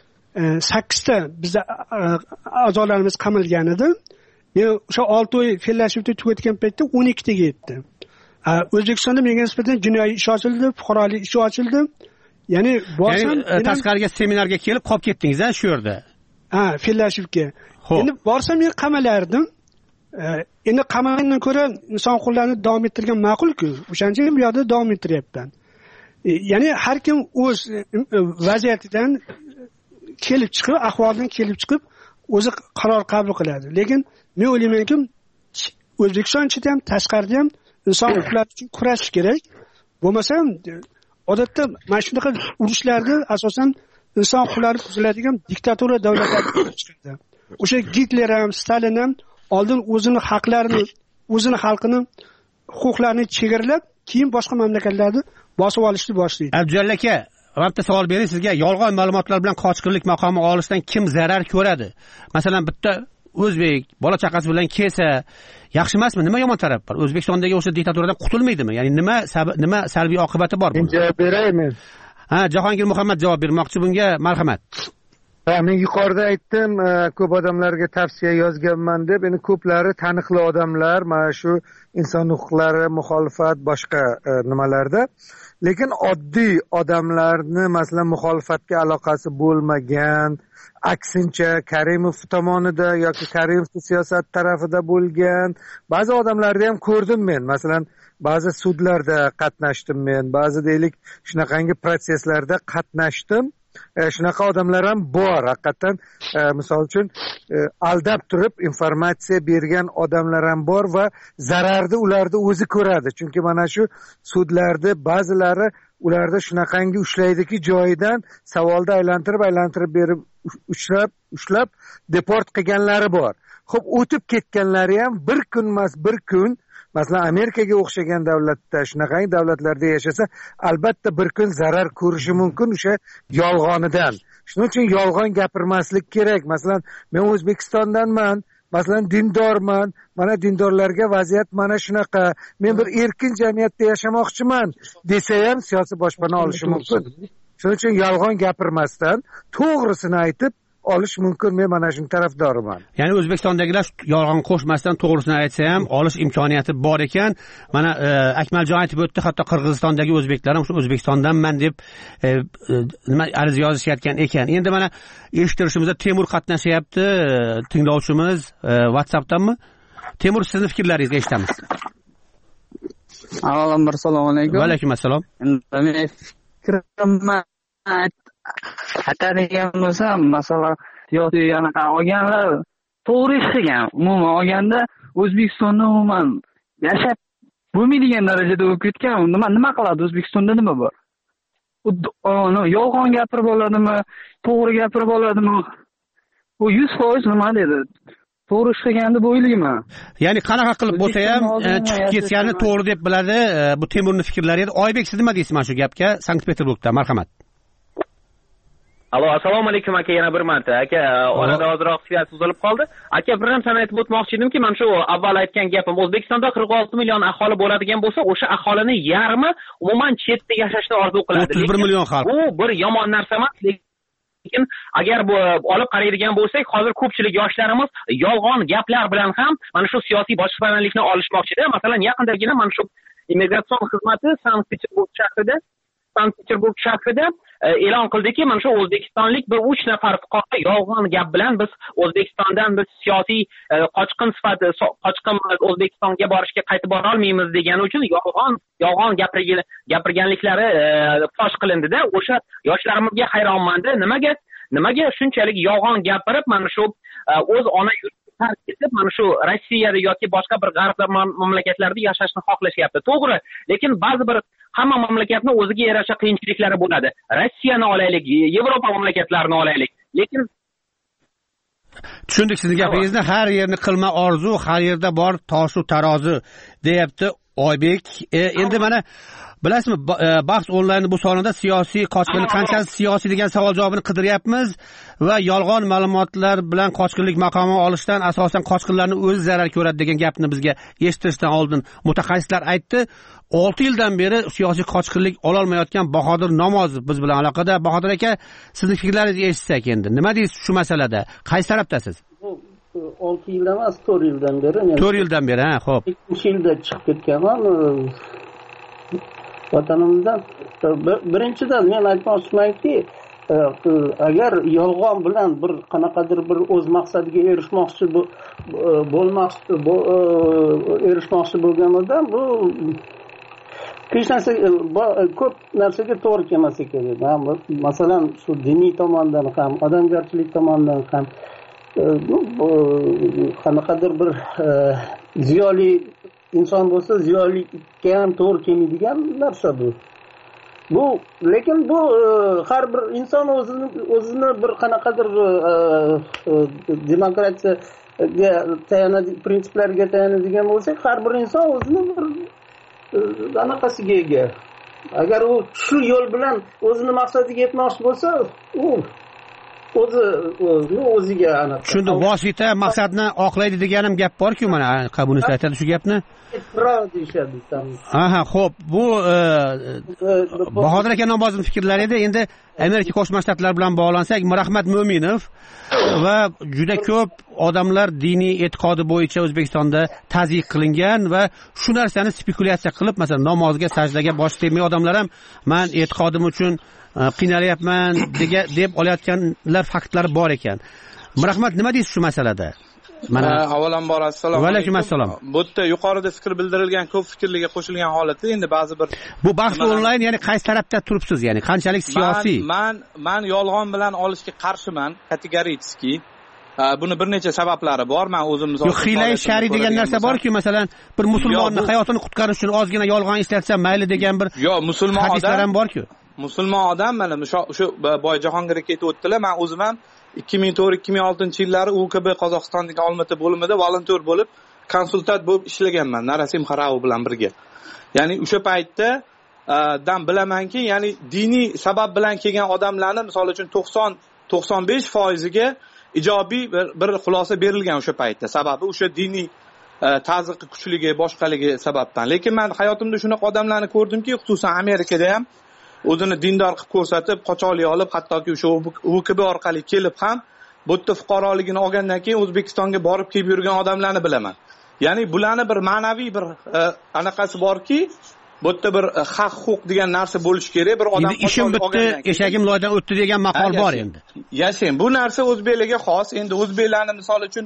8 ta bizda a'zolarimiz qamalgan edi. Men o'sha 6 oy fellashipda tugatgan paytda 12 taga yetdi. O'zbekistonda menga nisbatan jinoiy ish ochildi, fuqarolik ishi ochildi. Ya'ni borsam, tashqariga seminarga kelib qolib ketdingiz-a shu yerda? Fellashipga. Endi borsam men qamalardim. Endi qamalgandan ko'ra inson huquqlarini davom ettirgan ma'qul-ku. O'shancha ham bu yerda davom ettiryapman. Ya'ni har kim o'z vaziyatidan kelib chiqib, ahvoldan kelib chiqib o'zi qaror qabul qiladi. Lekin men o'ylaymanki, O'zbekiston ichida ham, tashqarida ham inson huquqlari uchun kurashish kerak. Bo'lmasa, odatda mana shunaqa urushlarda asosan inson huquqlari buziladigan diktatura davlatlar chiqadi. O'sha Gitler ham, Stalin ham oldin o'zini haqlarini, o'zini xalqini huquqlarini chegaralab, keyin boshqa mamlakatlarni bosib olishni boshlaydi. Abdujalil aka, bitta savol bering sizga. Yolg'on ma'lumotlar bilan qochqinlik maqomi olishdan kim zarar ko'radi? Masalan, bitta o'zbek bola chaqasi bilan kelsa yaxshi emasmi? Nima yomon taraf bor? O'zbekistondagi o'sha diktaturadan qutulmaydimi? Ya'ni nima salbiy oqibati bor buni? Javob beraymi? Jahongir Muhammad javob bermoqchi bunga. Marhamat. Men yuqorida aytdim, ko'p odamlarga tavsiya yozganman deb. Endi ko'plari taniqli odamlar, mana shu inson huquqlari, muxolifat, boshqa nimalarda. Lekin oddiy odamlarni, masalan, muxolifatga aloqasi bo'lmagan, aksincha Karimov tomonida yoki Karimov siyosat tarafida bo'lgan ba'zi odamlarni ham ko'rdim men. Masalan, ba'zi sudlarda qatnashdim men, ba'zi deylik shunaqangi proseslarda qatnashdim. Shunaqa odamlar ham bor haqiqatan. Misol uchun aldab turib informatsiya bergan odamlar ham bor va zararni ularni o'zi ko'radi. Chunki mana shu sudlarni ba'zilari ularda shunaqangi ushlaydiki, joyidan savolda aylantirib berib ushlab deport qilganlari bor. Xo'p, o'tib ketganlari ham bir kun emas, bir kun, masalan, Amerikaga o'xshagan davlatda, shunaqangi davlatlarda yashasa, albatta bir kun zarar ko'rishi mumkin o'sha yolg'onidan. Shuning uchun yolg'on gapirmaslik kerak. Masalan, men O'zbekistondanman, masalan, dindorman. Mana dindorlarga vaziyat mana shunaqa. Men bir erkin jamiyatda yashamoqchiman desa ham siyosiy boshpana olishi mumkin. Shuning uchun yolg'on gapirmasdan to'g'risini aytib olish mumkin. Men mana shu tarafdoriman. Ya'ni O'zbekistondagilar yolg'on qo'shmasdan to'g'risini aytsa ham olish imkoniyati bor ekan. Mana Akmaljon aytib o'tdi, hatto Qirg'izistondagi o'zbeklar ham shu O'zbekistondanman deb nima ariza yozishayotgan ekan. Endi mana eshittirishimizda Temur qatnashyapti, tinglovchimiz WhatsAppdanmi? Temur, sizning fikrlaringizni eshitamiz. Avvalambor assalomu alaykum. Va alaykum assalom. Men fikrimni aytadigan bo'lsam, masalan, siyosiy anaqa olganlar to'g'ri ish qilgan. Umuman olganda O'zbekistonda umuman yashab bo'lmaydigan darajada bo'lib ketgan. Nima qiladi O'zbekistonda, nima bor? Yolg'on gapirib oladimi, to'g'ri gapirib oladimi? Bu 100% nima dedi? To'g'ri ish qilgan deb o'ylayman. Ya'ni qanaqa qilib bo'lsa ham chiqib ketgani to'g'ri deb biladi. Bu Temurning fikrlari edi. Oybek, siz nima deysiz mana shu gapga? Sankt-Peterburgda, marhamat. Alo, assalomu alaykum aka, yana bir marta. Aka, orada ozroq siyat uzilib qoldi. Aka, bir narsani aytib o'tmoqchi edimki, mana shu avval aytgan gapim, O'zbekistonda 46 million aholi bo'ladigan bo'lsa, o'sha aholining yarmi umuman chetda yashashni orzu qiladi. 31 million xalq. Bu bir yomon narsa emas. Lekin agar bu olib qaraydigan bo'lsak, hozir ko'pchilik yoshlarimiz yolg'on gaplar bilan ham mana shu siyosiy boshpanlikni olishmoqchida. Masalan, yaqindagina mana shu immigratsion xizmati Sankt-Peterburg shahrida e'lon qildiki, mana shu o'zbekistonlik bir 3 nafar fuqaro yolg'on gap bilan biz O'zbekistondan biz siyosiy qochqin O'zbekistonga borishga qaytib bora olmaymiz degani uchun yolg'on gapirganliklari fosh qilindida. O'sha yoshlarimizga hayronmanda. Nimaga shunchalik yolg'on gapirib mana shu o'z ona yurtini tark etib mana shu Rossiyada yoki boshqa bir g'arb mamlakatlarda yashashni xohlashyapti. To'g'ri, lekin ba'zi bir hamma mamlakatni o'ziga yarasha qiyinchiliklari bo'ladi. Rossiyani olaylik, Yevropa mamlakatlarini olaylik. Lekin tushundik sizning gapingizni. Har yerni qilma orzu, har yerda bor toshu tarozi deyapti Oybek. Endi mana bilasizmi, bahs onlayn bu sonida siyosiy qochqinlik qanchasi siyosiy degan savol javobini qidiryapmiz va yolg'on ma'lumotlar bilan qochqinlik maqomi olishdan asosan qochqinlarning o'zi zarar ko'radi degan gapni bizga eshittirishdan oldin mutaxassislar aytdi. 6 yildan beri siyosiy qochqinlik ololmayotgan Bahodir Namozov biz bilan aloqada. Bahodir aka, sizning fikrlaringizni eshitsak endi. Nima deysiz shu masalada? Qaysi tarafdasiz? 6 yil emas, 4 yildan beri. 4 yildan beri, ha, xo'p. 2 yilda chiqib ketganman vatanimizdan. Birinchidan men aytmoqchimanki, agar yolg'on bilan bir qanaqadir bir o'z maqsadiga erishmoqchi bo'lgan odam bu ko'p narsaga to'g'ri kelmasa kerak. Masalan, shu diniy tomondan ham, odamgarchilik tomonidan ham qanaqadir bir ziyoli inson bo'lsa, ziyolilikka ham to'g'ri kelmaydigan narsa bu. Lekin bu har bir inson o'zini bir qanaqadir demokratiyaga tayanadigan prinsiplarga tayanadigan bo'lsak, har bir inson o'zini bir anaqasiga ega. Agar u shu yo'l bilan o'zini maqsadiga yetmoqchi bo'lsa, u o'ziga aniq. Tushundim. Vosita maqsadni oqlaydi deganim gap bor-ku, mana kommunist aytadi shu gapni. Deyishadi. Aha, xo'p, bu Bahodir aka namozning fikrlari edi. Endi Amerika Qo'shma Shtatlari bilan bog'lansak, Mirahmat Mo'minov va juda ko'p odamlar diniy e'tiqodi bo'yicha O'zbekistonda tazyiq qilingan va shu narsani spekulyatsiya qilib, masalan, namozga, sajdaga bosh tegmay odamlar ham men e'tiqodim uchun qiynalyapman deb olayotganlar faktlari bor ekan. Mirahmat, nima deysiz shu masalada? Mana avvalambor assalomu alaykum. Va alaykum assalom. Bu yerda yuqorida fikr bildirilgan ko'p fikrlarga qo'shilgan holatda endi ba'zi bir bu bahs onlayn, ya'ni qaysi tarafda turibsiz, ya'ni qanchalik siyosiy? Men yolg'on bilan olishga qarshiman, kategorически. Buni bir necha sabablari bor. Men o'zim misol yo'q, xilay shari degan narsa bor-ku, masalan, bir musulmonni hayotini qutqarish uchun ozgina yolg'on ishlatsam mayli degan bir yo'q, musulmon odam ham bor-ku. Musulmon odam mana shu boy Jahongir aka aytib o'tdilar. Men o'zim ham 2004-2006-yillar UKB Qozog'istondagi Olmata bo'limida volontyor bo'lib, konsultant bo'lib ishlaganman Narasim Xarao bilan birga. Ya'ni o'sha paytda dan bilamanki, ya'ni diniy sabab bilan kelgan odamlarni misol uchun 90-95% ga ijobiy bir xulosa berilgan o'sha paytda. Sababi o'sha diniy ta'ziqi kuchligi, boshqaligi sababdan. Lekin men hayotimda shunaqa odamlarni ko'rdimki, xususan Amerikada ham o'zini dindor qilib ko'rsatib, qochoqlik olib, hattoki o'sha UKB orqali kelib ham bu yerda fuqaroligini olgandan keyin O'zbekistonga borib kelib yurgan odamlarni bilaman. Ya'ni bularni bir ma'naviy bir anaqasi borki, bu yerda bir haq-huquq degan narsa bo'lish kerak. Bir odam ishim bitdi, eshagim loydan o'tdi degan maqol bor endi. Yashang. Bu narsa o'zbeklarga xos. Endi o'zbeklarni misol uchun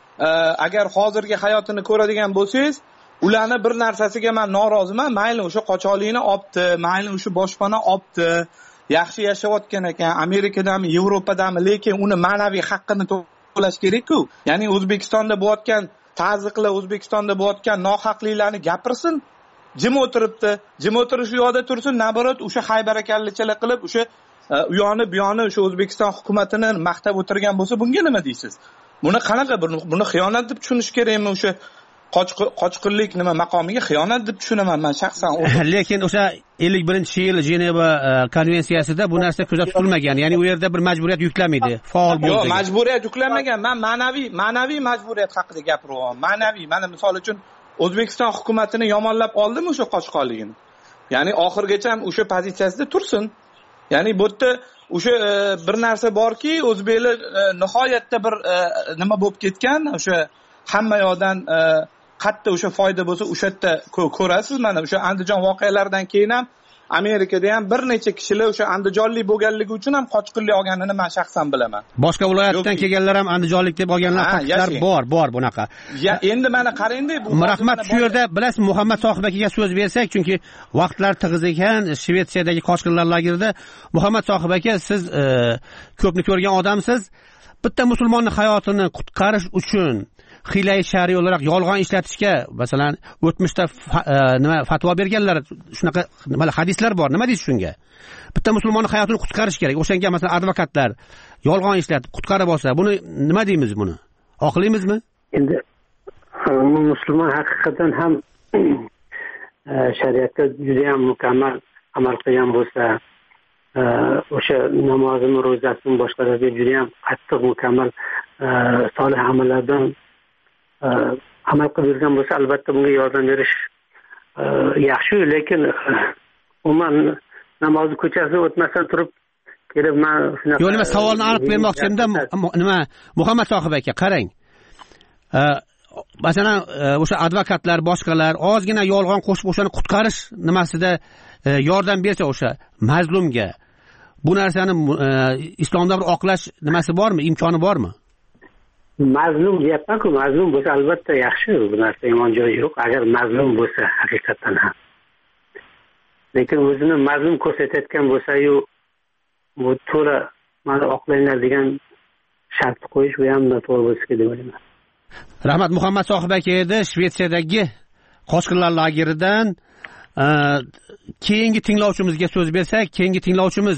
agar hozirgi hayotini ko'radigan bo'lsangiz, ularni bir narsasiga men noroziman. Mayli o'sha qochoqlikni olibdi, mayli o'sha boshpana olibdi, yaxshi yashayotgan ekan, Amerikadami, Yevropadami, lekin uni ma'naviy haqqini to'lash kerak-ku. Ya'ni O'zbekistonda bo'layotgan ta'ziqlar, O'zbekistonda bo'layotgan nohaqliklarni gapirsin. Jim o'tiribdi. Jim o'tirish u yoqda tursin, nabarat o'sha haybarakallachalar qilib, o'sha u yoni bu yoni o'sha O'zbekiston hukumatini maqtab o'tirgan bo'lsa, bunga nima deysiz? Buni qanaqa buni xiyonat deb tushunish kerakmi? O'sha qochqinlik nima maqomiga xiyonat deb tushunaman men shaxsan. Lekin o'sha 51-yil Jeneva konvensiyasida bu narsa ko'zda tutilmagan. Ya'ni u yerda bir majburiyat yuklanmaydi. Faol bo'ldi. Yo'q, majburiyat yuklanmagan. Men ma'naviy majburiyat haqida gapiryapman. Ma'naviy, mana misol uchun O'zbekiston hukumatini yomonlab oldimi o'sha qochqonligini? Ya'ni oxirgacha ham o'sha pozitsiyasida tursin. Ya'ni bu yerda o'sha bir narsa borki, o'zbeklar nihoyatda bir nima bo'lib ketgan, o'sha hamma yoqdan qatta o'sha foyda bo'lsa, o'sha yerda ko'rasiz. Mana o'sha Andijon voqealaridan keyin ham Amerikada ham bir necha kishilar o'sha andijonlik bo'lganligi uchun ham qochqinlik olganini men shaxsan bilaman. Boshqa viloyatdan kelganlar ham andijonlik deb olganlar faktlar bor bunaqa. Ya endi mana qarangda bu Rahmat, shu yerda bilasiz Muhammad Sohib akaga so'z bersak, chunki vaqtlar tig'iz ekan, Shvetsiyadagi qochqinlar lagerida. Muhammad Sohib aka, siz ko'pni ko'rgan odamsiz. Bitta musulmonning hayotini qutqarish uchun xilay shariy olarak yolg'on ishlatishga, masalan, o'tmishda nima fatvo berganlar, shunaqa nima hadislar bor. Nima deysiz shunga? Bitta musulmonning hayotini qutqarish kerak. O'shanga masalan advokatlar yolg'on ishlatib qutqarib olsa, buni nima deymiz buni? Oqlaymizmi? Endi musulmon haqiqatan ham shariatga juda ham mukammal amal qilgan bo'lsa, o'sha namozini, ro'zasini boshqalarga juda ham qattiq mukammal solih amallardan amal qilib yurgan bo'lsa, albatta bunga yordam berish yaxshi, lekin umuman namozni ko'chasidan o'tmasdan turib kelib men shunaqa yo'q, nima savolni aniq bermoqchimda, nima Muhammad Sohib aka, qarang. Masalan, o'sha advokatlar, boshqalar ozgina yolg'on qo'shib o'shani qutqarish nimasida yordam bersa o'sha mazlumga, bu narsani islomda bir oqlash nimasi bormi, imkoni bormi? Mazlum deyapman-ku, mazlum bo'lsa albatta yaxshi, bu narsa yomon joyi yo'q, agar mazlum bo'lsa haqiqatan ham. Lekin o'zini mazlum ko'rsatayotgan bo'lsa-yu, bu to'la mana oqlanglar degan shart qo'yish bu ham noto'g'ri bo'lsa kerak deb o'ylayman. Rahmat. Muhammad Sohib aka edi, Shvetsiyadagi qochqinlar lageridan. Keyingi tinglovchimizga so'z bersak, keyingi tinglovchimiz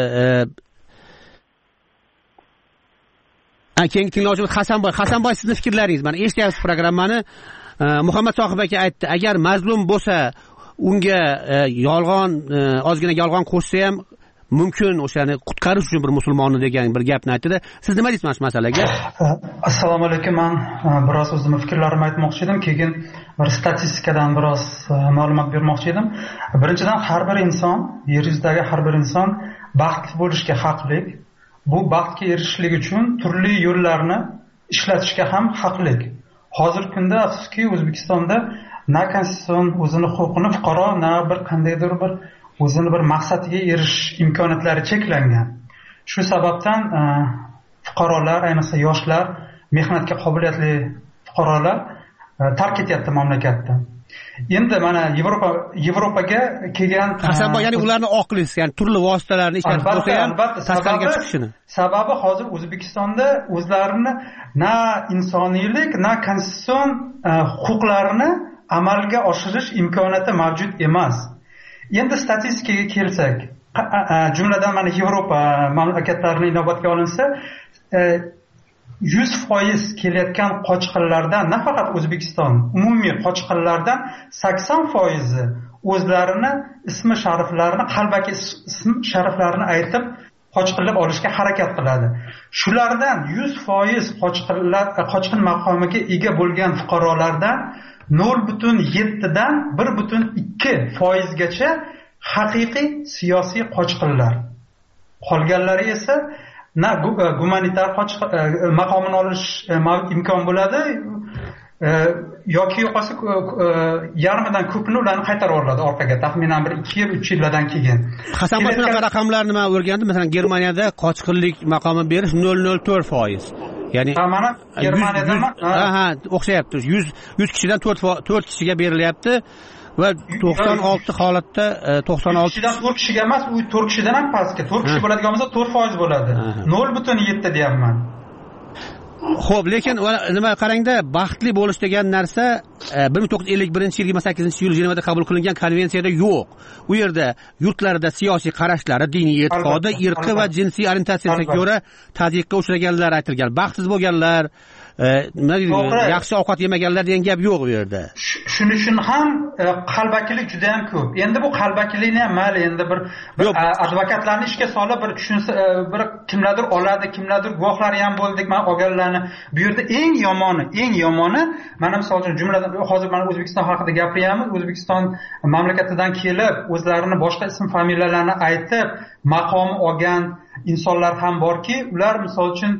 Hasanboy, sizning fikrlaringiz, mana eshityapsiz programmani. Muhammad Sohib aka aytdi, agar mazlum bo'lsa, unga yolg'on, ozgina yolg'on qo'shsa ham mumkin o'shani qutqarish uchun bir musulmonni degan bir gapni aytdida. Siz nima deysiz mana shu masalaga? Assalomu alaykum. Men biroz o'zimning fikrlarimni aytmoqchi edim, keyin bir statistikadan biroz ma'lumot bermoqchi edim. Birinchidan, har bir inson, yer yuzidagi har bir inson baxtli bo'lishga haqli. Bu baxtga erishishlik uchun turli yo'llarni ishlatishga ham haqli. Hozirgi kunda afsuski O'zbekistonda na konstitutsiyon o'zini huquqini fuqaro, na bir qandaydir bir o'zini bir maqsadiga erishish imkoniyatlari cheklangan. Shu sababdan fuqarolar, ayniqsa yoshlar, mehnatga qobiliyatli fuqarolar tark etyapti mamlakatni. Endi mana Yevropaga kelgan Hasanboy, ya'ni ularni oqlaysiz, ya'ni turli vositalarni ishlatib bo'lsa ham tashqariga chiqishini. Sababi hozir O'zbekistonda o'zlarini na insoniylik, na konstitutsion huquqlarini amalga oshirish imkoniyati mavjud emas. Endi statistikaga kelsak, jumladan mana Yevropa mamlakatlarini inobatga olinsa, 100% kelayotgan qochqinlardan, nafaqat O'zbekiston, umumiy qochqinlardan 80% o'zlarini ismi shariflarini, qalbaki ism shariflarini aytib qochqinlab olishga harakat qiladi. Shulardan 100% qochqin maqomiga ega bo'lgan fuqarolardan 0.7 dan 1.2% gacha haqiqiy siyosiy qochqinlar. Qolganlari esa na gumanitar maqomini olish imkon bo'ladi yoki yo'qolsa yarmidan ko'pini ularni qaytarib yuboradi orqaga, taxminan bir 2 yil 3 yildan keyin. Hasanboy, shunaqa raqamlarni men o'rgandim. Masalan, Germaniyada qochqinlik maqomi berish 0.04%. Ya'ni mana Germaniyada o'xshayapti. 100 kishidan 4 kishiga berilyapti. Va 96 holatda 96 kishidan 4 kishiga emas, u 4 kishidan ham pastga. 4 kishi bo'ladigan bo'lsa 4% bo'ladi. 0.7 deyapman. Xo'p, lekin nima qarangda, baxtli bo'lish degan narsa 1951-28-yil Jenevada qabul qilingan konvensiyada yo'q. U yerda yurtlarda siyosiy qarashlari, diniy e'tiqodi, irqi va jinsiy orientatsiyasiga ko'ra tadqiqqa uchraganlar aytilgan. Baxtsiz bo'lganlar, yaxshi ovqat yemaganlar degan gap yo'q u yerda. Shuning uchun ham qalbakilik juda ham ko'p. Endi bu qalbakilikni ham mayli endi bir advokatlarni ishga solib bir tushunsa, bir kimlardir oladi, kimlardir guvohlari ham bo'ldik, men olganlarni. Bu yerda eng yomoni mana misol uchun jumladan hozir mana O'zbekiston haqida gapiryapmiz. O'zbekiston mamlakatidan kelib, o'zlarini boshqa ism familiyalarni aytib, maqomi olgan insonlar ham borki, ular misol uchun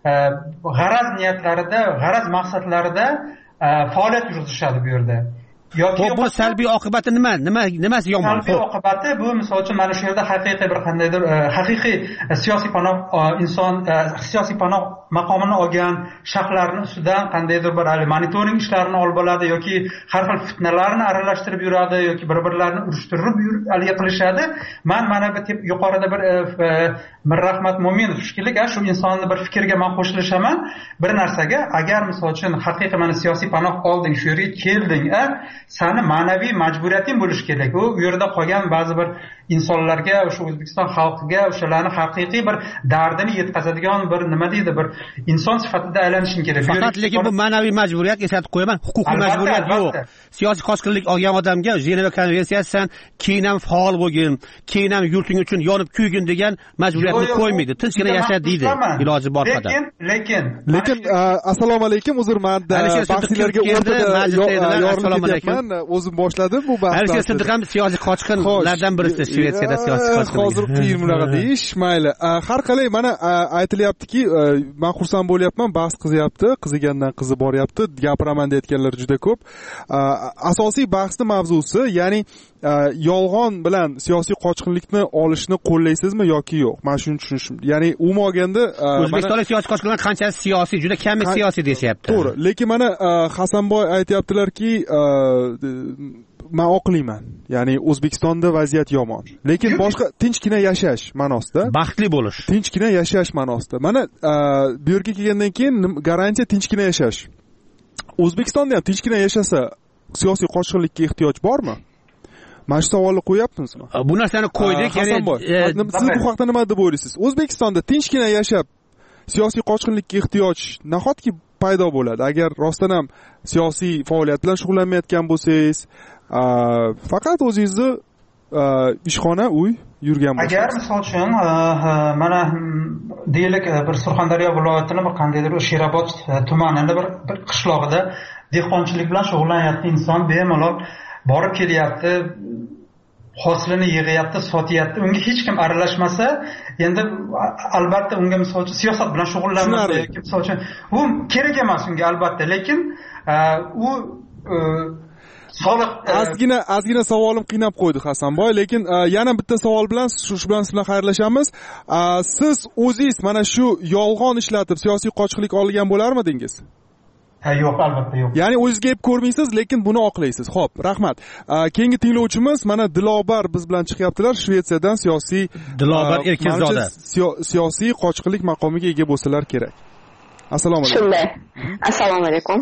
g'araz niyatlarida, g'araz maqsadlarida faoliyat yuritishadi bu yerda. Bu salbiy oqibati nima? Nimasi yomon? Salbiy oqibati bu misol uchun mana shu yerda haqiqiy bir qandaydir haqiqiy siyosiy panoh inson siyosiy panoh maqomini olgan shaxslarning ustidan qandaydir bir monitoring ishlarini olib boradi yoki har xil fitnalarni aralashtirib yuradi yoki bir-birlarini urushtirib haliga qilishadi. Mana bu yuqorida bir Mirrahmat Mo'minov shekilli shu insonni bir fikrga men qo'shilishaman. Bir narsaga, agar misol uchun haqiqiy mana siyosiy panoh olding, shu yerga kelding, sani ma'naviy majburiyating bo'lish kerak. U yerda qolgan ba'zi bir insonlarga, o'sha O'zbekiston xalqiga o'shalarni haqiqiy bir dardini yetkazadigan bir nima deydi, bir inson sifatida aylanishing kerak. Faqat lekin bu ma'naviy majburiyat, eslatib qo'yaman, huquqiy majburiyat yo'q. Siyosiy qochqinlik olgan odamga Jeneva konvensiyasidan keyin ham faol bo'lgin, keyin ham yurting uchun yonib kuygin degan majburiyatni qo'ymaydi. Tinchgina yasha deydi iloji bor qadar. Lekin assalomu alaykum, uzr, men bahslarga o'rtada yorilib ketyapman. O'zim boshladim bu bahsni. Alisher Siddiq ham siyosiy qochqinlardan birisi, Shvetsiyada siyosiy qochqin. Hozir qiyin bunaqa deyish, mayli. Har qalay mana aytilyaptiki, men xursand bo'lyapman, bahs qizyapti, qizigandan qizi boryapti, gapiraman deyotganlar juda ko'p. Asosiy bahsni mavzusi, ya'ni yolg'on bilan siyosiy qochqinlikni olishni qo'llaysizmi yoki yo'q? Men shuni tushunishim. Ya'ni umuman olganda O'zbekistonlik siyosiy qochqinlar qanchasi siyosiy, juda kami siyosiy deyapti. To'g'ri, lekin mana Hasanboy aytayaptilarki, men oqlayman. Ya'ni O'zbekistonda vaziyat yomon. Lekin boshqa tinchgina yashash ma'nosida, baxtli bo'lish, tinchgina yashash ma'nosida. Mana bu yerga kelgandan keyin garantiya tinchgina yashash. O'zbekistonda ham tinchgina yashasa siyosiy qochqinlikka ehtiyoj bormi? Mana shu savolni qo'yapmizmi? Bu narsani qo'ydik, ya'ni siz bu haqda nima deb o'ylaysiz? O'zbekistonda tinchgina yashab siyosiy qochqinlikka ehtiyoj nahotki paydo bo'ladi? Agar rostdan ham siyosiy faoliyat bilan shug'ullanmayotgan bo'lsangiz, faqat o'zingizni ishxona uy yurgan bo'lsa, agar misol uchun mana deylik bir Surxondaryo viloyatini bir qandaydir Sherobod tumanida bir qishlog'ida dehqonchilik bilan shug'ullanayotgan inson bemalol borib kelyapti, hosilini yig'yapti, sotyapti, unga hech kim aralashmasa, endi albatta unga misol uchun siyosat bilan shug'ullanmasa yoki misol uchun u kerak emas unga albatta, lekin u soliq ozgina savolim qiynab qo'ydi Hasanboy, lekin yana bitta savol bilan shu bilan siz bilan xayrlashammiz. Siz o'zingiz mana shu yolg'on ishlatib siyosiy qochqinlik olgan bo'larmidingiz? Yo'q, albatta yo'q. Ya'ni o'zingizga ep ko'rmaysiz, lekin buni oqlaysiz. Xo'p, rahmat. Keyingi tinglovchimiz mana Dilobar biz bilan chiqyaptilar. Shvetsiyadan siyosiy Dilobar Erkinzoda. Siyosiy qochqinlik maqomiga ega bo'lsalar kerak. Assalomu alaykum. Shunday. Assalomu alaykum.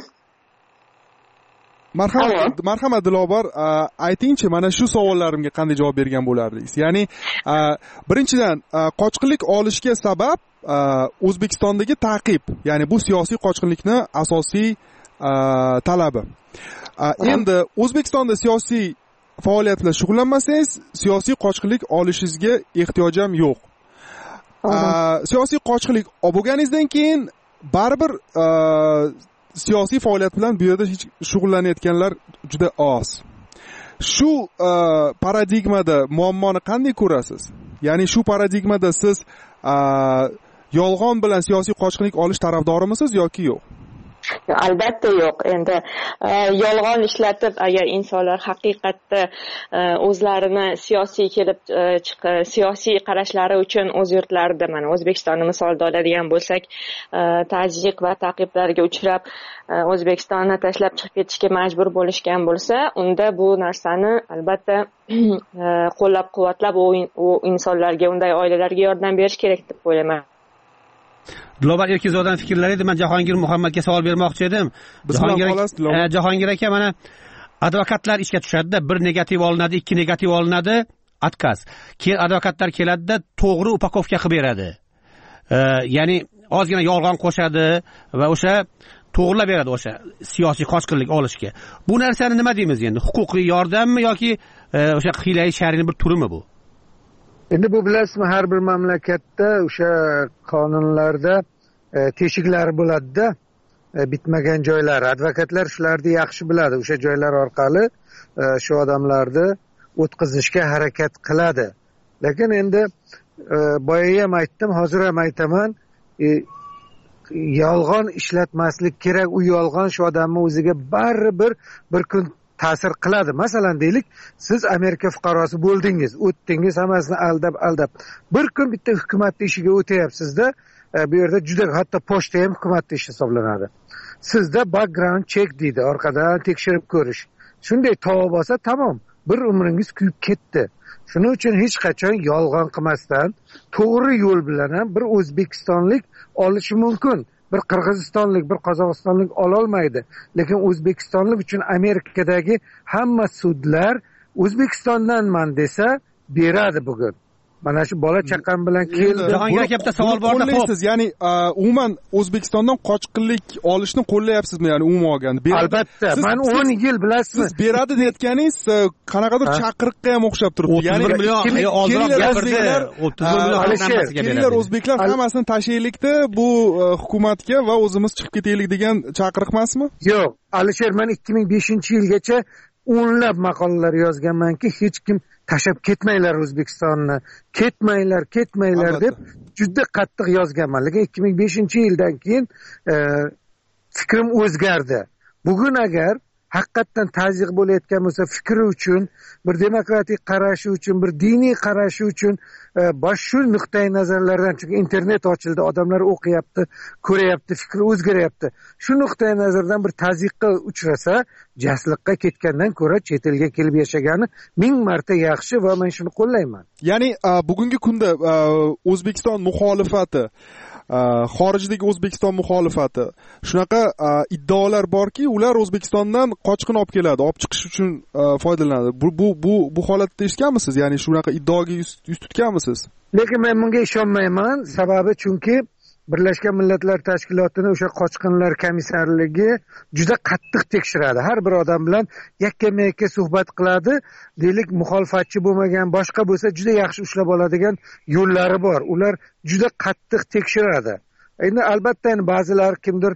Marhamat Dilobar, aytingchi, mana shu savollarimga qanday javob bergan bo'lardingiz? Ya'ni birinchidan qochqinlik olishga sabab O'zbekistondagi ta'qib, ya'ni bu siyosiy qochqinlikni asosiy talabi. Endi O'zbekistonda siyosiy faoliyat bilan shug'ullanmasangiz, siyosiy qochqinlik olishingizga ehtiyoj ham yo'q. Siyosiy qochqinlik bo'lganingizdan keyin baribir siyosiy faoliyat bilan bu yerda hech shug'ullanayotganlar juda oz. Shu paradigmada muammoni qanday ko'rasiz? Ya'ni shu paradigmada siz yolg'on bilan siyosiy qochqinlik olish tarafdorimisiz yoki yo'q? Albatta yo'q. Endi yolg'on ishlatib agar insonlar haqiqatda o'zlarini siyosiy siyosiy qarashlari uchun o'z yurtlarida, mana O'zbekistonni misolda oladigan bo'lsak, tajriq va ta'qiblarga uchrab O'zbekistonni tashlab chiqib ketishga majbur bo'lishgan bo'lsa, unda bu narsani albatta qo'llab-quvvatlab u insonlarga, unday oilalarga yordam berish kerak deb o'ylayman. Dilobar Erkinzodaning fikrlari edi. Men Jahongir Muhammadga savol bermoqchi edim. Jahongir aka, mana advokatlar ishga tushadi-da, bir negativ olinadi, ikki negativ olinadi, отказ. Keyin advokatlar keladi-da, to'g'ri upakovka qilib beradi. Ya'ni ozgina yolg'on qo'shadi va o'sha to'g'rilab beradi o'sha siyosiy qochqinlik olishga. Bu narsani nima deymiz endi? Huquqiy yordammi yoki o'sha hiylai shar'ining bir turimi bu? Endi bu bilasizmi, har bir mamlakatda o'sha qonunlarda teshiklar bo'ladi-da, bitmagan joylar. Advokatlar shularni yaxshi biladi. O'sha joylar orqali shu odamlarni o'tkazishga harakat qiladi. Lekin endi boya ham aytdim, hozir ham aytaman, yolg'on ishlatmaslik kerak. U yolg'on shu odamni o'ziga baribir bir kun ta'sir qiladi. Masalan deylik, siz Amerika fuqarosi bo'ldingiz, o'tdingiz, hammasini aldab. Bir kun bitta hukumat ishiga o'tayapsiz-da, bu yerda juda, hatto pochta ham hukumat ishi hisoblanadi. Sizda background check deydi, orqadan tekshirib ko'rish. Shunday to'g'ri bo'lsa, tamom, bir umringiz kuyib ketdi. Shuning uchun hech qachon yolg'on qilmasdan to'g'ri yo'l bilan ham bir o'zbekistonlik olishi mumkin. Bir qirg'izistonlik, bir qozog'istonlik ololmaydi. Lekin o'zbekistonlik uchun Amerikadagi hamma sudlar O'zbekistondanman desa beradi bugun. Mana shu bola chaqam bilan keldi. Jahongir aka, bitta savol borda, xo'p. Ya'ni umuman O'zbekistondan qochqinlik olishni qo'llayapsizmi, ya'ni umuman olganda? Albatta. Men 10 yil bilasizmi? Siz beradi deyotganingiz qanaqadir chaqiriqqa ham o'xshab turibdi. Ya'ni 31 million oldinroq gapirdi. 31 million hammasiga beradi. O'zbeklar hammasini tashlaylikda bu hukumatga va o'zimiz chiqib ketaylik degan chaqiriq emasmi? Yo'q, Alisher, men 2005-yilgacha o'nlab maqolalar yozganmanki, hech kim tashlab ketmanglar O'zbekistonni, ketmanglar deb juda qattiq yozganman. Lekin 2005-yildan keyin fikrim o'zgardi. Bugun agar haqiqatdan tazyiq bo'layotgan bo'lsa, fikri uchun, bir demokratik qarashi uchun, bir diniy qarashi uchun, shu nuqtai nazarlardan, chunki internet ochildi, odamlar o'qiyapti, ko'rayapti, fikri o'zgaryapti. Shu nuqtai nazardan bir tazyiqqa uchrasa, jasliqqa ketgandan ko'ra chet elga kelib yashagani 1000 marta yaxshi va men shuni qo'llayman. Ya'ni bugungi kunda O'zbekiston muxolifati, xorijdagi O'zbekiston muxolifati shunaqa iddaolar borki, ular O'zbekistondan qochqin olib keladi, olib chiqish uchun foydalanadi. Bu holatda eshitganmisiz? Ya'ni shunaqa iddaoga yuz tutganmisiz? Lekin men bunga ishonmayman. Sababi chunki Birlashgan Millatlar Tashkilotini o'sha qochqinlar komissarligi juda qattiq tekshiradi. Har bir odam bilan yakkama-yakka suhbat qiladi. Deylik, muxolifatchi bo'lmagan, boshqa bo'lsa juda yaxshi ushlab oladigan yo'llari bor. Ular juda qattiq tekshiradi. Endi albatta ba'zilar kimdir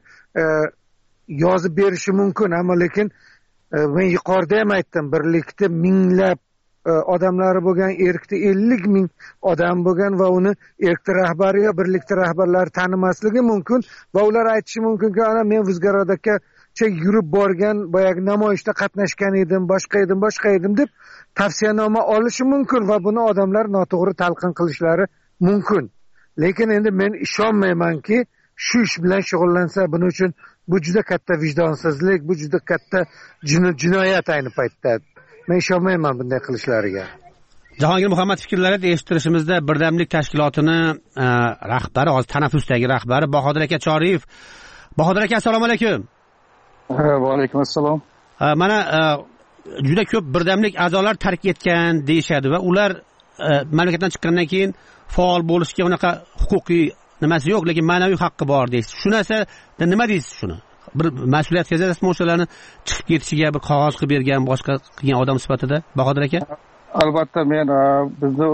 yozib berishi mumkin, ammo lekin men yuqorida ham aytdim, birlikda minglab odamlari bo'lgan, erkda 50 ming odam bo'lgan va uni erkda rahbari yo birlikda rahbarlari tanimasligi mumkin va ular aytishi mumkinki, ana men Vizgorodgacha yurib borgan, boyagi namoyishda qatnashgan edim, boshqa edim deb tavsiyanoma olishi mumkin va buni odamlar noto'g'ri talqin qilishlari mumkin. Lekin endi men ishonmaymanki, shu ish bilan shug'ullansa, buning uchun bu juda katta vijdonsizlik, bu juda katta jinoyat ayni paytda. Men ishonmayman bunday qilishlariga. Jahongir Muhammad fikrlari eshittirishimizda Birdamlik tashkilotini rahbari, hozir tanaffusdagi rahbari Bahodir aka Choriyev. Bahodir aka, assalomu alaykum. Va alaykum assalom. Mana juda ko'p birdamlik a'zolar tark etgan deyshadi va ular mamlakatdan chiqqandan keyin faol bo'lishga unaqa huquqiy nimasi yo'q, lekin ma'naviy haqqi bor deysiz. Shu narsada nima deysiz shuni? Bir mas'uliyat sezasizmi o'shalarni chiqib ketishiga, bir qog'oz qilib bergan, boshqa qilgan odam sifatida, Bahodir aka? Albatta, men bizni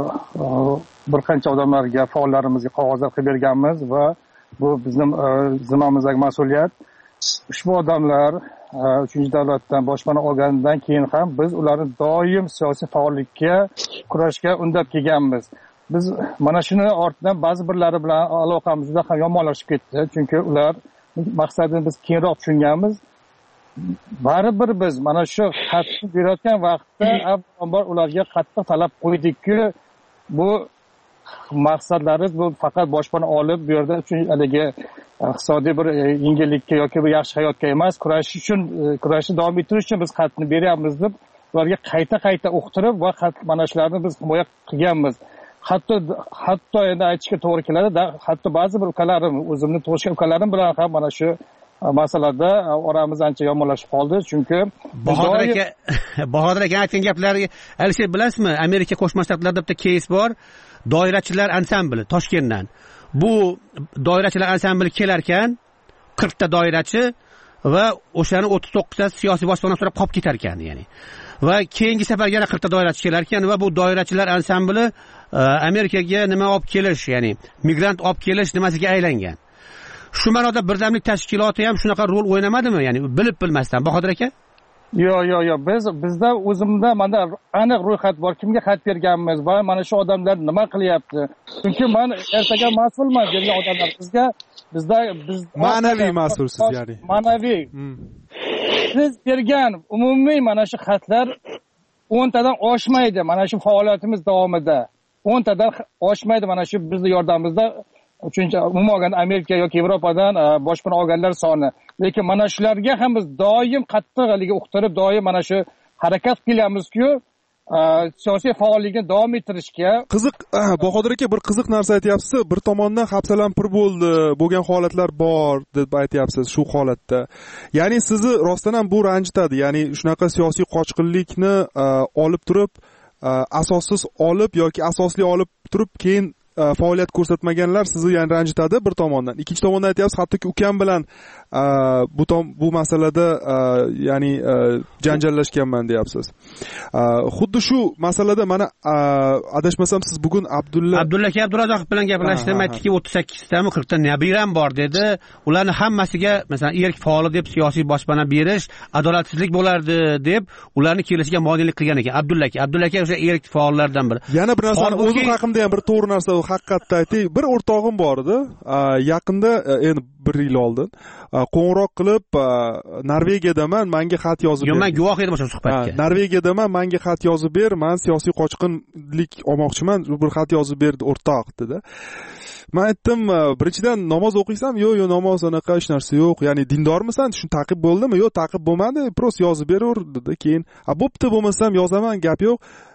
bir qancha odamlarga, faollarimizga qog'ozlar qilib berganmiz va bu bizning zimmamizdagi mas'uliyat. Ushbu odamlar 3-davlatdan boshpana olgandan keyin ham biz ularni doim siyosiy faollikka, kurashga undab kelganmiz. Biz mana shuni ortidan ba'zi birlari bilan aloqamiz juda ham yomonlashib ketdi, chunki ular maqsadini biz keyinroq tushunganmiz. Baribir biz mana shu xatni berayotgan vaqtda avvalambor ularga qattiq talab qo'ydikki, bu maqsadlaringiz bu faqat boshpana olib, bu yerda haligi iqtisodiy bir yengillikka yoki bir yaxshi hayotga emas, kurashni davom ettirish uchun biz xatni beryapmiz deb ularga qayta o'qtirib va mana shularni biz himoya qilganmiz. Hatto endi aytishga to'g'ri keladi, hatto ba'zi bir ukalarim, o'zimni tug'ishgan ukalarim bilan ham mana shu masalada oramiz ancha yomonlashib qoldi, chunki Bahodir aka aytgan gaplarga Alisher, bilasizmi, Amerika Qo'shma Shtatlarida bitta keys bor, doirachilar ansambli Toshkentdan. Bu doirachilar ansambli kelarkan 40 ta doirachi va o'shani 39 ta siyosiy boshpana so'rab qolib ketar ekan, ya'ni. Va keyingi safar yana 40 ta doirachi kelar ekan va bu doirachilar ansambli Amerikaga nima olib kelish, ya'ni migrant olib kelish nimasiga aylangan. Shu ma'noda Birdamlik tashkiloti ham shunaqa rol o'ynamadimi, ya'ni bilib bilmasdan, Bahodir aka? Yo'q, bizda o'zimda mana aniq ro'yxat bor, kimga xat berganmiz va mana shu odamlar nima qilyapti. Chunki men ertaga mas'ulman bergan odamlar. Bizda ma'naviy mas'ulsiz, ya'ni. Ma'naviy. Biz bergan umumiy mana shu xatlar 10 tadan oshmaydi mana shu faoliyatimiz davomida. 10 tadan oshmaydi mana shu bizning yordamimizda. Uchinchi umuman olganda Amerika yoki Yevropadan boshpana olganlar soni. Lekin mana shularga ham biz doim qattiq haligi uqtirib, doim mana shu harakat qilyapmiz-ku, siyosiy faollikni davom ettirishga. Qiziq, Bahodir aka, bir qiziq narsa aytyapsiz. Bir tomondan hapsalampir bo'lgan holatlar bor deb aytyapsiz shu holatda. Ya'ni sizni rostdan ham bu ranjitadi. Ya'ni shunaqa siyosiy qochqinlikni olib turib, asossiz olib yoki asosli olib turib keyin faoliyat ko'rsatmaganlar sizni ya'ni ranjitadi bir tomondan. Ikkinchi tomondan aytyapsiz, hattoki ukam bilan bu masalada ya'ni janjallashganman deyapsiz. Xuddi shu masalada mana adashmasam siz bugun Abdulla aka Abdurazzoqov bilan gaplashdim, aytdiki 38 tami 40 ta nabiram bor dedi. Ularni hammasiga masalan erk faoli deb siyosiy boshpana berish adolatsizlik bo'lardi deb ularni kelishiga monelik qilgan ekan Abdulla aka o'sha erk faollardan biri. Yana bir narsani o'zim haqimda ham bir to'g'ri narsa haqiqatda aytay, bir o'rtog'im bor edi. Yaqinda endi 1 yil oldin qo'ng'iroq qilib Norvegiyadan menga xat yozib ber. Men guvoh edim o'sha suhbatga. Norvegiyadan menga xat yozib ber, men siyosiy qochqinlik olmoqchiman, bir xat yozib berdi o'rtoq dedi. Men aytdim, birinchidan namoz o'qiysan? Yo'q, namoz anaqa hech narsa yo'q. Ya'ni dindormisan? Shuni taqib bo'ldimi? Yo'q, taqib bo'lmadi. Prost yozib beraver dedi. Keyin, bo'pti, bo'lmasam yozaman, gap yo'q.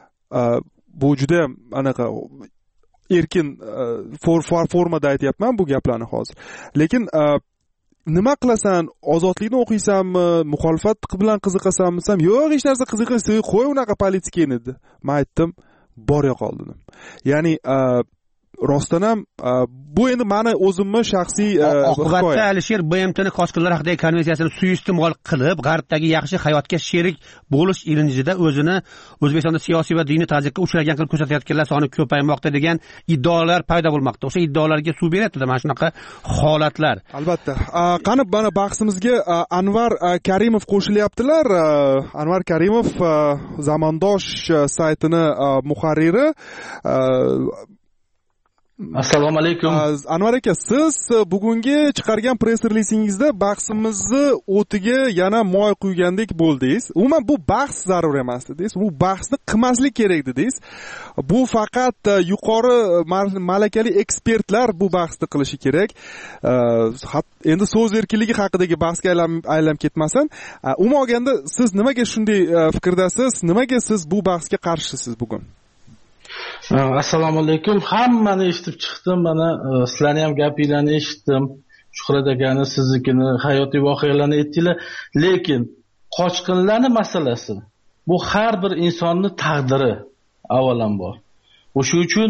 Bu juda anaqa erkin formada aytyapman bu gaplarni hozir. Lekin nima qilasan? Ozodlikni o'qiysanmi? Muxolifat bilan qiziqasanmi? Yo'q, hech narsa qiziqmaysan. Qo'y unaqa politikani dedi. Men aytdim, borya qoldim. Ya'ni rostdan ham bu endi mani o'zimni shaxsiy oqibatda Alisher BMTni qochqinlar haqidagi konvensiyasini suiiste'mol qilib g'arbdagi yaxshi hayotga sherik bo'lish ilinjida o'zini O'zbekistonda siyosiy va diniy tazyiqqa uchragan qilib ko'rsatayotganlar soni ko'paymoqda degan iddaolar paydo bo'lmoqda. O'sha iddaolarga suv beryapti mana shunaqa holatlar. Albatta. Qani mana bahsimizga Anvar Karimov qo'shilyaptilar. Anvar Karimov Zamondosh saytini muharriri. Assalomu alaykum. Anvar aka, siz bugungi chiqargan press relizingizda bahsimizni o'tiga yana moy quygandek bo'ldingiz. Umuman bu bahs zarur emas dedingiz. Bu bahsni qilmaslik kerak dedingiz. Bu faqat yuqori malakali ekspertlar bu bahsni qilishi kerak. Endi so'z erkinligi haqidagi bahsga aylanib ketmasin. Umuman olganda siz nimaga shunday fikrdasiz? Nimaga siz bu bahsga qarshisiz bugun? Assalomu alaykum. Hammani eshitib chiqdim. Mana sizlarning ham gapinglarni eshitdim. Shuhrat akani, siznikini, hayotiy voqealarni aytdinglar. Lekin qochqinlarning masalasi bu har bir insonning taqdiri avvalambor. O'sha uchun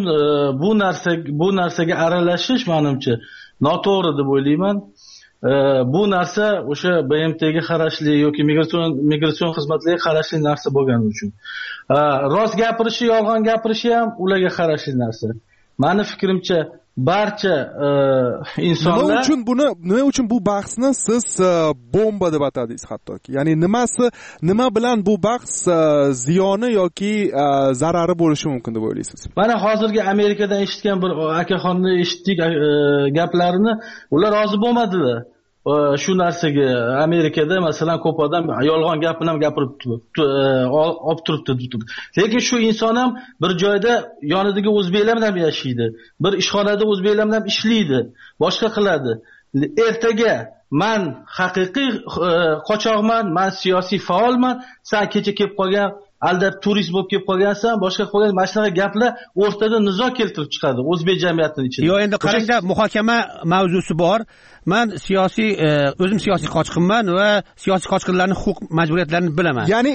bu narsaga aralashish menimcha noto'g'ri deb o'ylayman. Bu narsa o'sha BMTga qarashli yoki migratsion xizmatlarga qarashli narsa bo'lgani uchun. Rost gapirishi, yolg'on gapirishi ham ularga qarashli narsa. Meni fikrimcha barcha insonlar nima uchun bu bahsni siz bomba deb atadingiz hattoki? Ya'ni nima bilan bu bahs ziyoni yoki zarari bo'lishi mumkin deb o'ylaysiz? Mana hozirgi Amerikadan eshitgan bir akaxonni eshitdik gaplarini, ular rozi bo'lmadilar. Shu narsaga Amerikada masalan ko'p odam yolg'on gapini ham gapirib olib turibdi. Lekin shu inson ham bir joyda yonidagi o'zbeklar bilan yashaydi. Bir ishxonada o'zbeklar bilan ishlaydi, boshqa qiladi. Ertaga men haqiqiy qochoqman, men siyosiy faolman, sen kecha kelib qolgan aldab turist bo'lib kelib qolgansan, boshqa qolgan mana shunaqa gaplar o'rtada nizo keltirib chiqadi o'zbek jamiyatining ichida. Yo'q, endi qarangda, muhokama mavzusi bor. Men o'zim siyosiy qochqinman va siyosiy qochqinlarning huquq majburiyatlarini bilaman. Ya'ni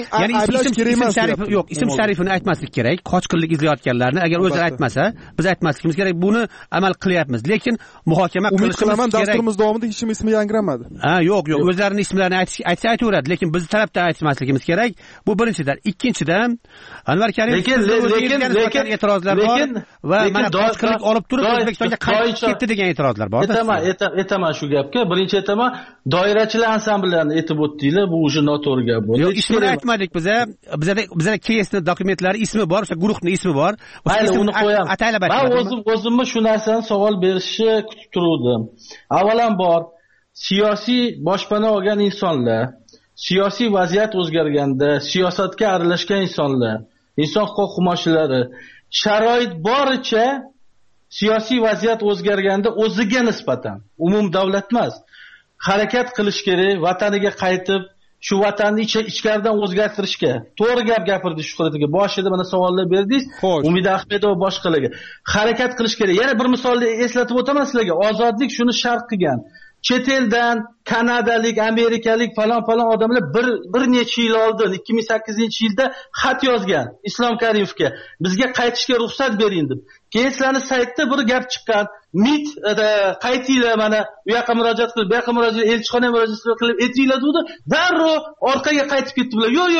ism sharifini aytmaslik kerak. Qochqinlik izlayotganlarni agar o'zlari aytmasa, biz aytmasligimiz kerak. Buni amal qilyapmiz. Lekin muhokama qilishimiz kerak. Umid qilaman, dasturimiz davomida hech kim ismi yangramadi. Yo'q, o'zlarining ismlarini aytaveradi, lekin biz tarafdan aytmasligimiz kerak. Bu birinchidan. Ikkinchidan, Anvar Karimov lekin e'tirozlar bor va mana qochqinlik olib turib O'zbekistonga qaytib ketdi degan e'tirozlar bor. Aytaman shu gapga. Birinchi aytaman, doirachilar ansambllarini aytib o'tdinglar, bu уже noto'g'ri gap bo'ldi. Yo'q, ismini aytmadik bizda KSni dokumentlari ismi bor, o'sha guruhning ismi bor. Mayli, uni qo'yamiz. Men o'zimni shu narsani savol berishni kutib turdim. Avvalambor, siyosiy boshpana olgan insonlar, siyosiy vaziyat o'zgarganda siyosatga aralashgan insonlar, inson huquq himoyachilari sharoit boricha siyosiy vaziyat o'zgarganda o'ziga nisbatan, umum davlat emas, harakat qilish kerak, vataniga qaytib, shu vatanni ichkaridan o'zgartirishga. To'g'ri gap gapirdi Shuhratiga. Boshida mana savollar berdingiz. Umid Ahmedova boshqalarga. Harakat qilish kerak. Yana bir misolni eslatib o'taman sizlarga. Ozodlik shuni shart qilgan. Chet eldan kanadalik, amerikalik falon odamlar bir necha yil oldin 2008-yilda xat yozgan Islom Karimovga. Bizga qaytishga ruxsat bering deb. Keyin sizlarning saytda bir gap chiqqan. MIT qaytinglar, mana u yoqqa murojaat qilib, bu yoqqa murojaat, elchixonaga murojaat qilib aytinglar dedi. Darrov orqaga qaytib ketdilar. Yo'q.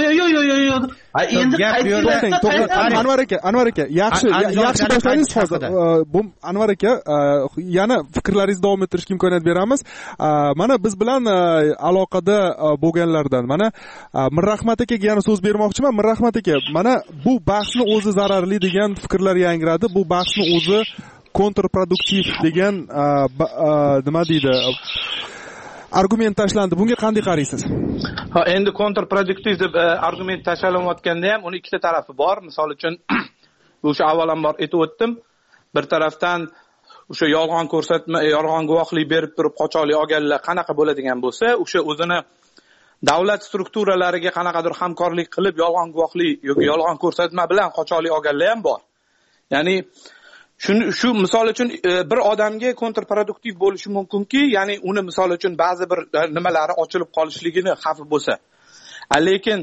Endi qaytinglar. Anvar aka, yaxshi boshladingiz hozir. Bu Anvar aka, yana fikrlaringizni davom ettirishga imkoniyat beramiz. Mana biz bilan aloqada bo'lganlardan mana Mirrahmat akaga yana so'z bermoqchiman. Mirrahmat aka, mana bu bahsni o'zi zararli degan fikrlar yangradi. Bu bahsni o'zi kontrproduktiv degan nima deydi, argument tashlandi. Bunga qanday qaraysiz? Endi kontrproduktiv deb argument tashlalayotganda ham uni ikkita tarafi bor. Misol uchun o'sha avvalambor aytib o'tdim. Bir tarafdan o'sha yolg'on ko'rsatma, yolg'on guvohlik berib turib qochoqlik olganlar qanaqa bo'ladigan bo'lsa, o'sha o'zini davlat strukturalariga qanaqadir hamkorlik qilib yolg'on guvohlik yoki yolg'on ko'rsatma bilan qochoqlik olganlar ham bor. Ya'ni shu misol uchun bir odamga kontrproduktiv bo'lishi mumkinki, ya'ni uni misol uchun ba'zi bir nimalari ochilib qolishligini xavfi bo'lsa. Lekin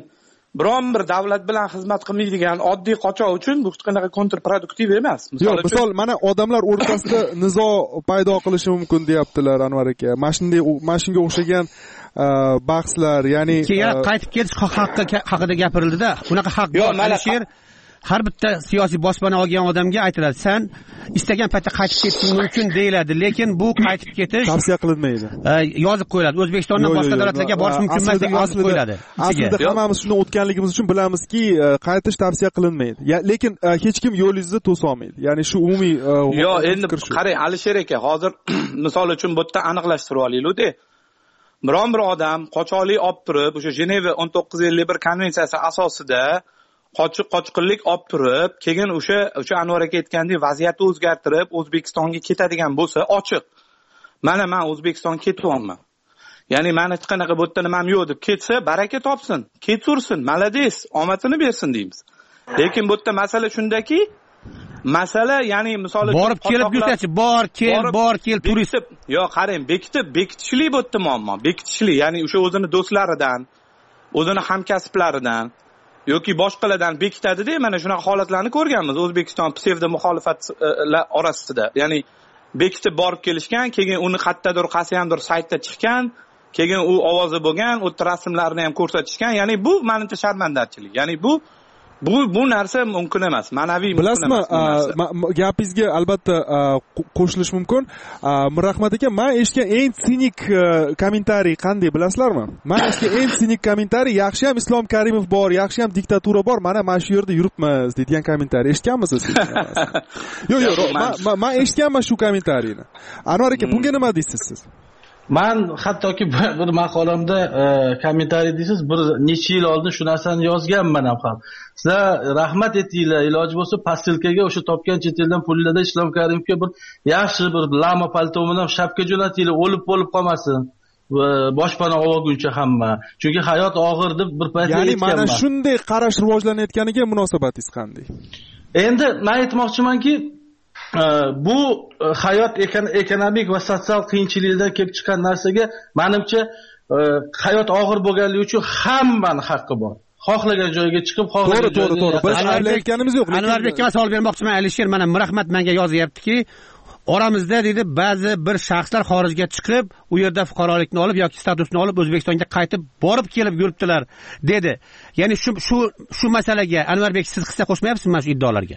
biron bir davlat bilan xizmat qilmaydigan oddiy qochoq uchun bu hech qanaqa kontrproduktiv emas. Misol mana odamlar o'rtasida nizo paydo qilishi mumkin deyaptilar Anvar aka. Mana shunga o'xshagan bahslar, ya'ni keyin qaytib ketish haqqi haqida gapirildi-da. Bunaqa haq yo'q. Alisher har bitta siyosiy boshpana olgan odamga aytiladi, sen istagan paytda qaytib ketishing mumkin deyiladi, lekin bu qaytib ketish tavsiya qilinmaydi. Yozib qo'yiladi. O'zbekistondan boshqa davlatlarga borish mumkin emas deb yozib qo'yiladi. Aslida hammamiz shuni o'tganligimiz uchun bilamizki, qaytish tavsiya qilinmaydi. Lekin hech kim yo'lingizni to'sa olmaydi. Ya'ni shu umumiy yo'q, endi qarang Alisher aka, hozir misol uchun bu yerda aniqlashtirib olaylik-da. Biron bir odam qochoqlik olib turib, o'sha Jeneva 1951 konvensiyasi asosida qochqinlik olib turib, keyin o'sha Anvar aka aytgandek vaziyatni o'zgartirib O'zbekistonga ketadigan bo'lsa, ochiq. Men O'zbekistonga ketyapman. Ya'ni meni hech qanaqa bu yerda nimam yo'q deb ketsa, baraka topsin, ketsursin, malades, omadini bersin deymiz. Lekin bu yerda masala shundaki, ya'ni misol uchun borib kelib yursachi, bor kel turist. Yo'q, qarang, bekitishlik bu yerda muammo. Bekitishlik, ya'ni o'sha o'zini do'stlaridan, o'zini hamkasblaridan yoki boshqalardan bekitadi-da, mana shunaqa holatlarni ko'rganmiz O'zbekiston psevdo muxolifatlar orasida. Ya'ni bekitib borib kelishgan, keyin uni qayerdadir, qaysiyandir saytda chiqqan, keyin u ovozi bo'lgan, o'tda rasmlarini ham ko'rsatishgan. Ya'ni bu menimcha sharmandachilik. Ya'ni bu narsa mumkin emas, ma'naviy mumkin emas. Bilasizmi, gapingizga albatta qo'shilish mumkin. Mirahmat aka, men eshitgan eng sinik kommentariy qanday bilasizlarmi? Men eshitgan eng sinik kommentariy, yaxshi ham Islom Karimov bor, yaxshi ham diktatura bor, mana shu yerda yuribmiz degan kommentariy eshitganmisiz? Yo'q, men eshitganman shu kommentariyni. Anvar aka, bunga nima deysiz siz? Men hattoki bir maqolamda kommentariy deysiz, bir necha yil oldin shu narsani yozganman ham. Sizlar rahmat etinglar, iloji bo'lsa postilkaga o'sha topgan chet eldan pullarda Islom Karimovga bir yaxshi bir lama palto bilan shapka jo'natinglar, o'lib qolmasin. Boshpana olguncha hamma. Chunki hayot og'ir deb bir paytda aytganman. Ya'ni mana shunday qarash rivojlanayotganiga munosabatingiz qanday? Endi men aytmoqchimanki, bu hayot ekonomik va sotsial qiyinchiliklardan kelib chiqqan narsaga menimcha hayot og'ir bo'lganligi uchun hammaning haqqi bor. Xohlagan joyga chiqib, xohlagan to'g'ri. Biz aytganimiz yo'q. Anvarbekka savol bermoqchiman. Alisher mana Mirahmat menga yozyaptiki, oramizda dedi ba'zi bir shaxslar xorijga chiqib, u yerda fuqarolikni olib yoki statusni olib O'zbekistonga qaytib borib kelib yuribdilar dedi. Ya'ni shu masalaga Anvarbek siz hissa qo'shmayapsizmi mana shu iddaolarga?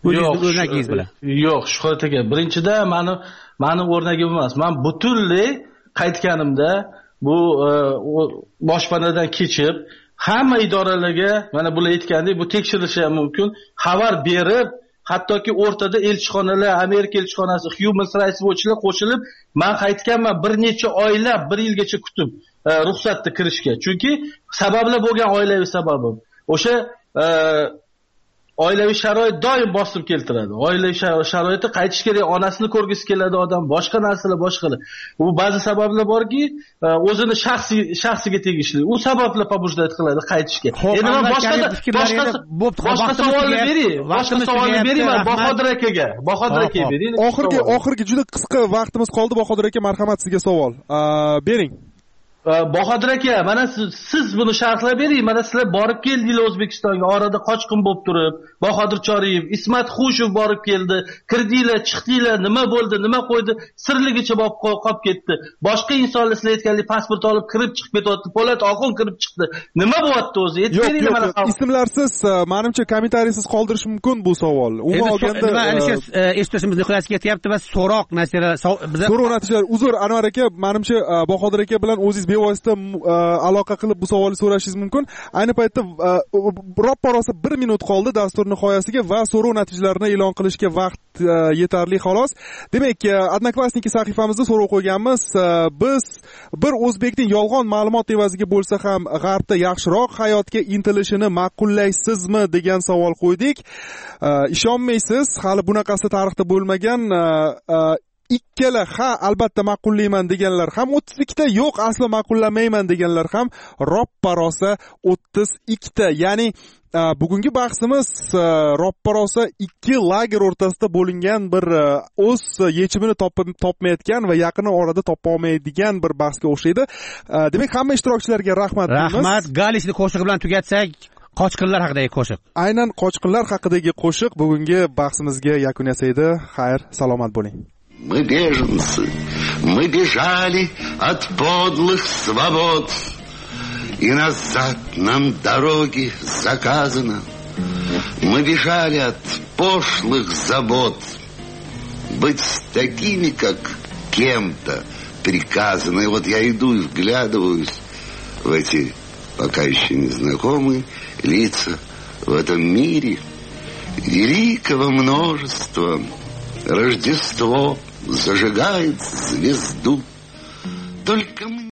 Yo'q, Shuhrat aka, birinchidan meni o'rnagim emas. Men butunlay qaytganimda bu boshpanadan kechib hamma idoralarga, mana bular aytgandek, bu tekshirishi ham mumkin, xabar berib, hattoki o'rtada elchixonalar, Amerika elchixonasi, Human Rights Watch'lar qo'shilib, men qaytganman, bir necha oylab, 1 yilgacha kutib ruxsatni kirishga. Chunki sabablar bo'lgan, oilaviy sababim. O'sha oilaviy sharoit doim bosib keltiradi. Oilaviy sharoitda qaytish kerak, onasini ko'rgisi keladi odam, boshqa narsalar boshqalar. U ba'zi sabablar borki, o'zini shaxsiga tegishli. U sabablar pobujdat qiladi qaytishga. Endi men boshqa savolni bering, Bahodir akaga. Bahodir aka bering. Oxirgi juda qisqa vaqtimiz qoldi, Bahodir aka, marhamat, sizga savol. Bering. Bahodir aka, mana siz buni sharhlab bering. Mana sizlar borib keldinglar O'zbekistonga, orada qochqin bo'lib turib, Bahodir Choriyev, Ismat Xushov borib keldi, kirdinglar, chiqdinglar, nima bo'ldi, nima qo'ydi, sirligicha bo'lib qolib ketdi. Boshqa insonlar sizlar aytganlik pasport olib kirib chiqib ketyapti, Po'lat Oxun kirib chiqdi. Nima bo'lyapti o'zi? Aytib beringlar mana. Ismlarsiz, menimcha kommentariysiz qoldirish mumkin bu savolni. Umuman olganda nima Alisher eshitishimiz nihoyasiga yetyapti va so'roq natijalar. Uzr Anvar aka, menimcha Bahodir aka bilan o'zingiz bevosita aloqa qilib bu savolni so'rashingiz mumkin. Ayni paytda roppa-rosa 1 minut qoldi dastur nihoyasiga va so'rov natijalarini e'lon qilishga vaqt yetarli xolos. Demak, Odnoklassniki sahifamizda so'rov qo'yganmiz. Biz bir o'zbekning yolg'on ma'lumot evaziga bo'lsa ham g'arbda yaxshiroq hayotga intilishini ma'qullaysizmi degan savol qo'ydik. Ishonmaysiz, hali bunaqasi tarixda bo'lmagan. Ikkala albatta ma'qullayman deganlar ham 32 ta, yo'q aslo ma'qullamayman deganlar ham roppa-rosa 32 ta. Ya'ni bugungi bahsimiz roppa-rosa 2 lager o'rtasida bo'lingan bir o'z yechimini topmayotgan va yaqin orada topa olmaydigan bir bahsga o'xshaydi. Demak, hamma ishtirokchilarga rahmat. Rahmat. Galisni qo'shig'i bilan tugatsak, qochqinlar haqidagi qo'shiq. Aynan qochqinlar haqidagi qo'shiq bugungi bahsimizga yakun yasaydi. Xayr, salomat bo'ling. Мы беженцы, мы бежали от подлых свобод, и назад нам дороги заказано. Мы бежали от пошлых забот, быть такими, как кем-то приказано. И вот я иду и вглядываюсь в эти пока еще незнакомые лица в этом мире великого множества. Рождество зажигает звезду. Только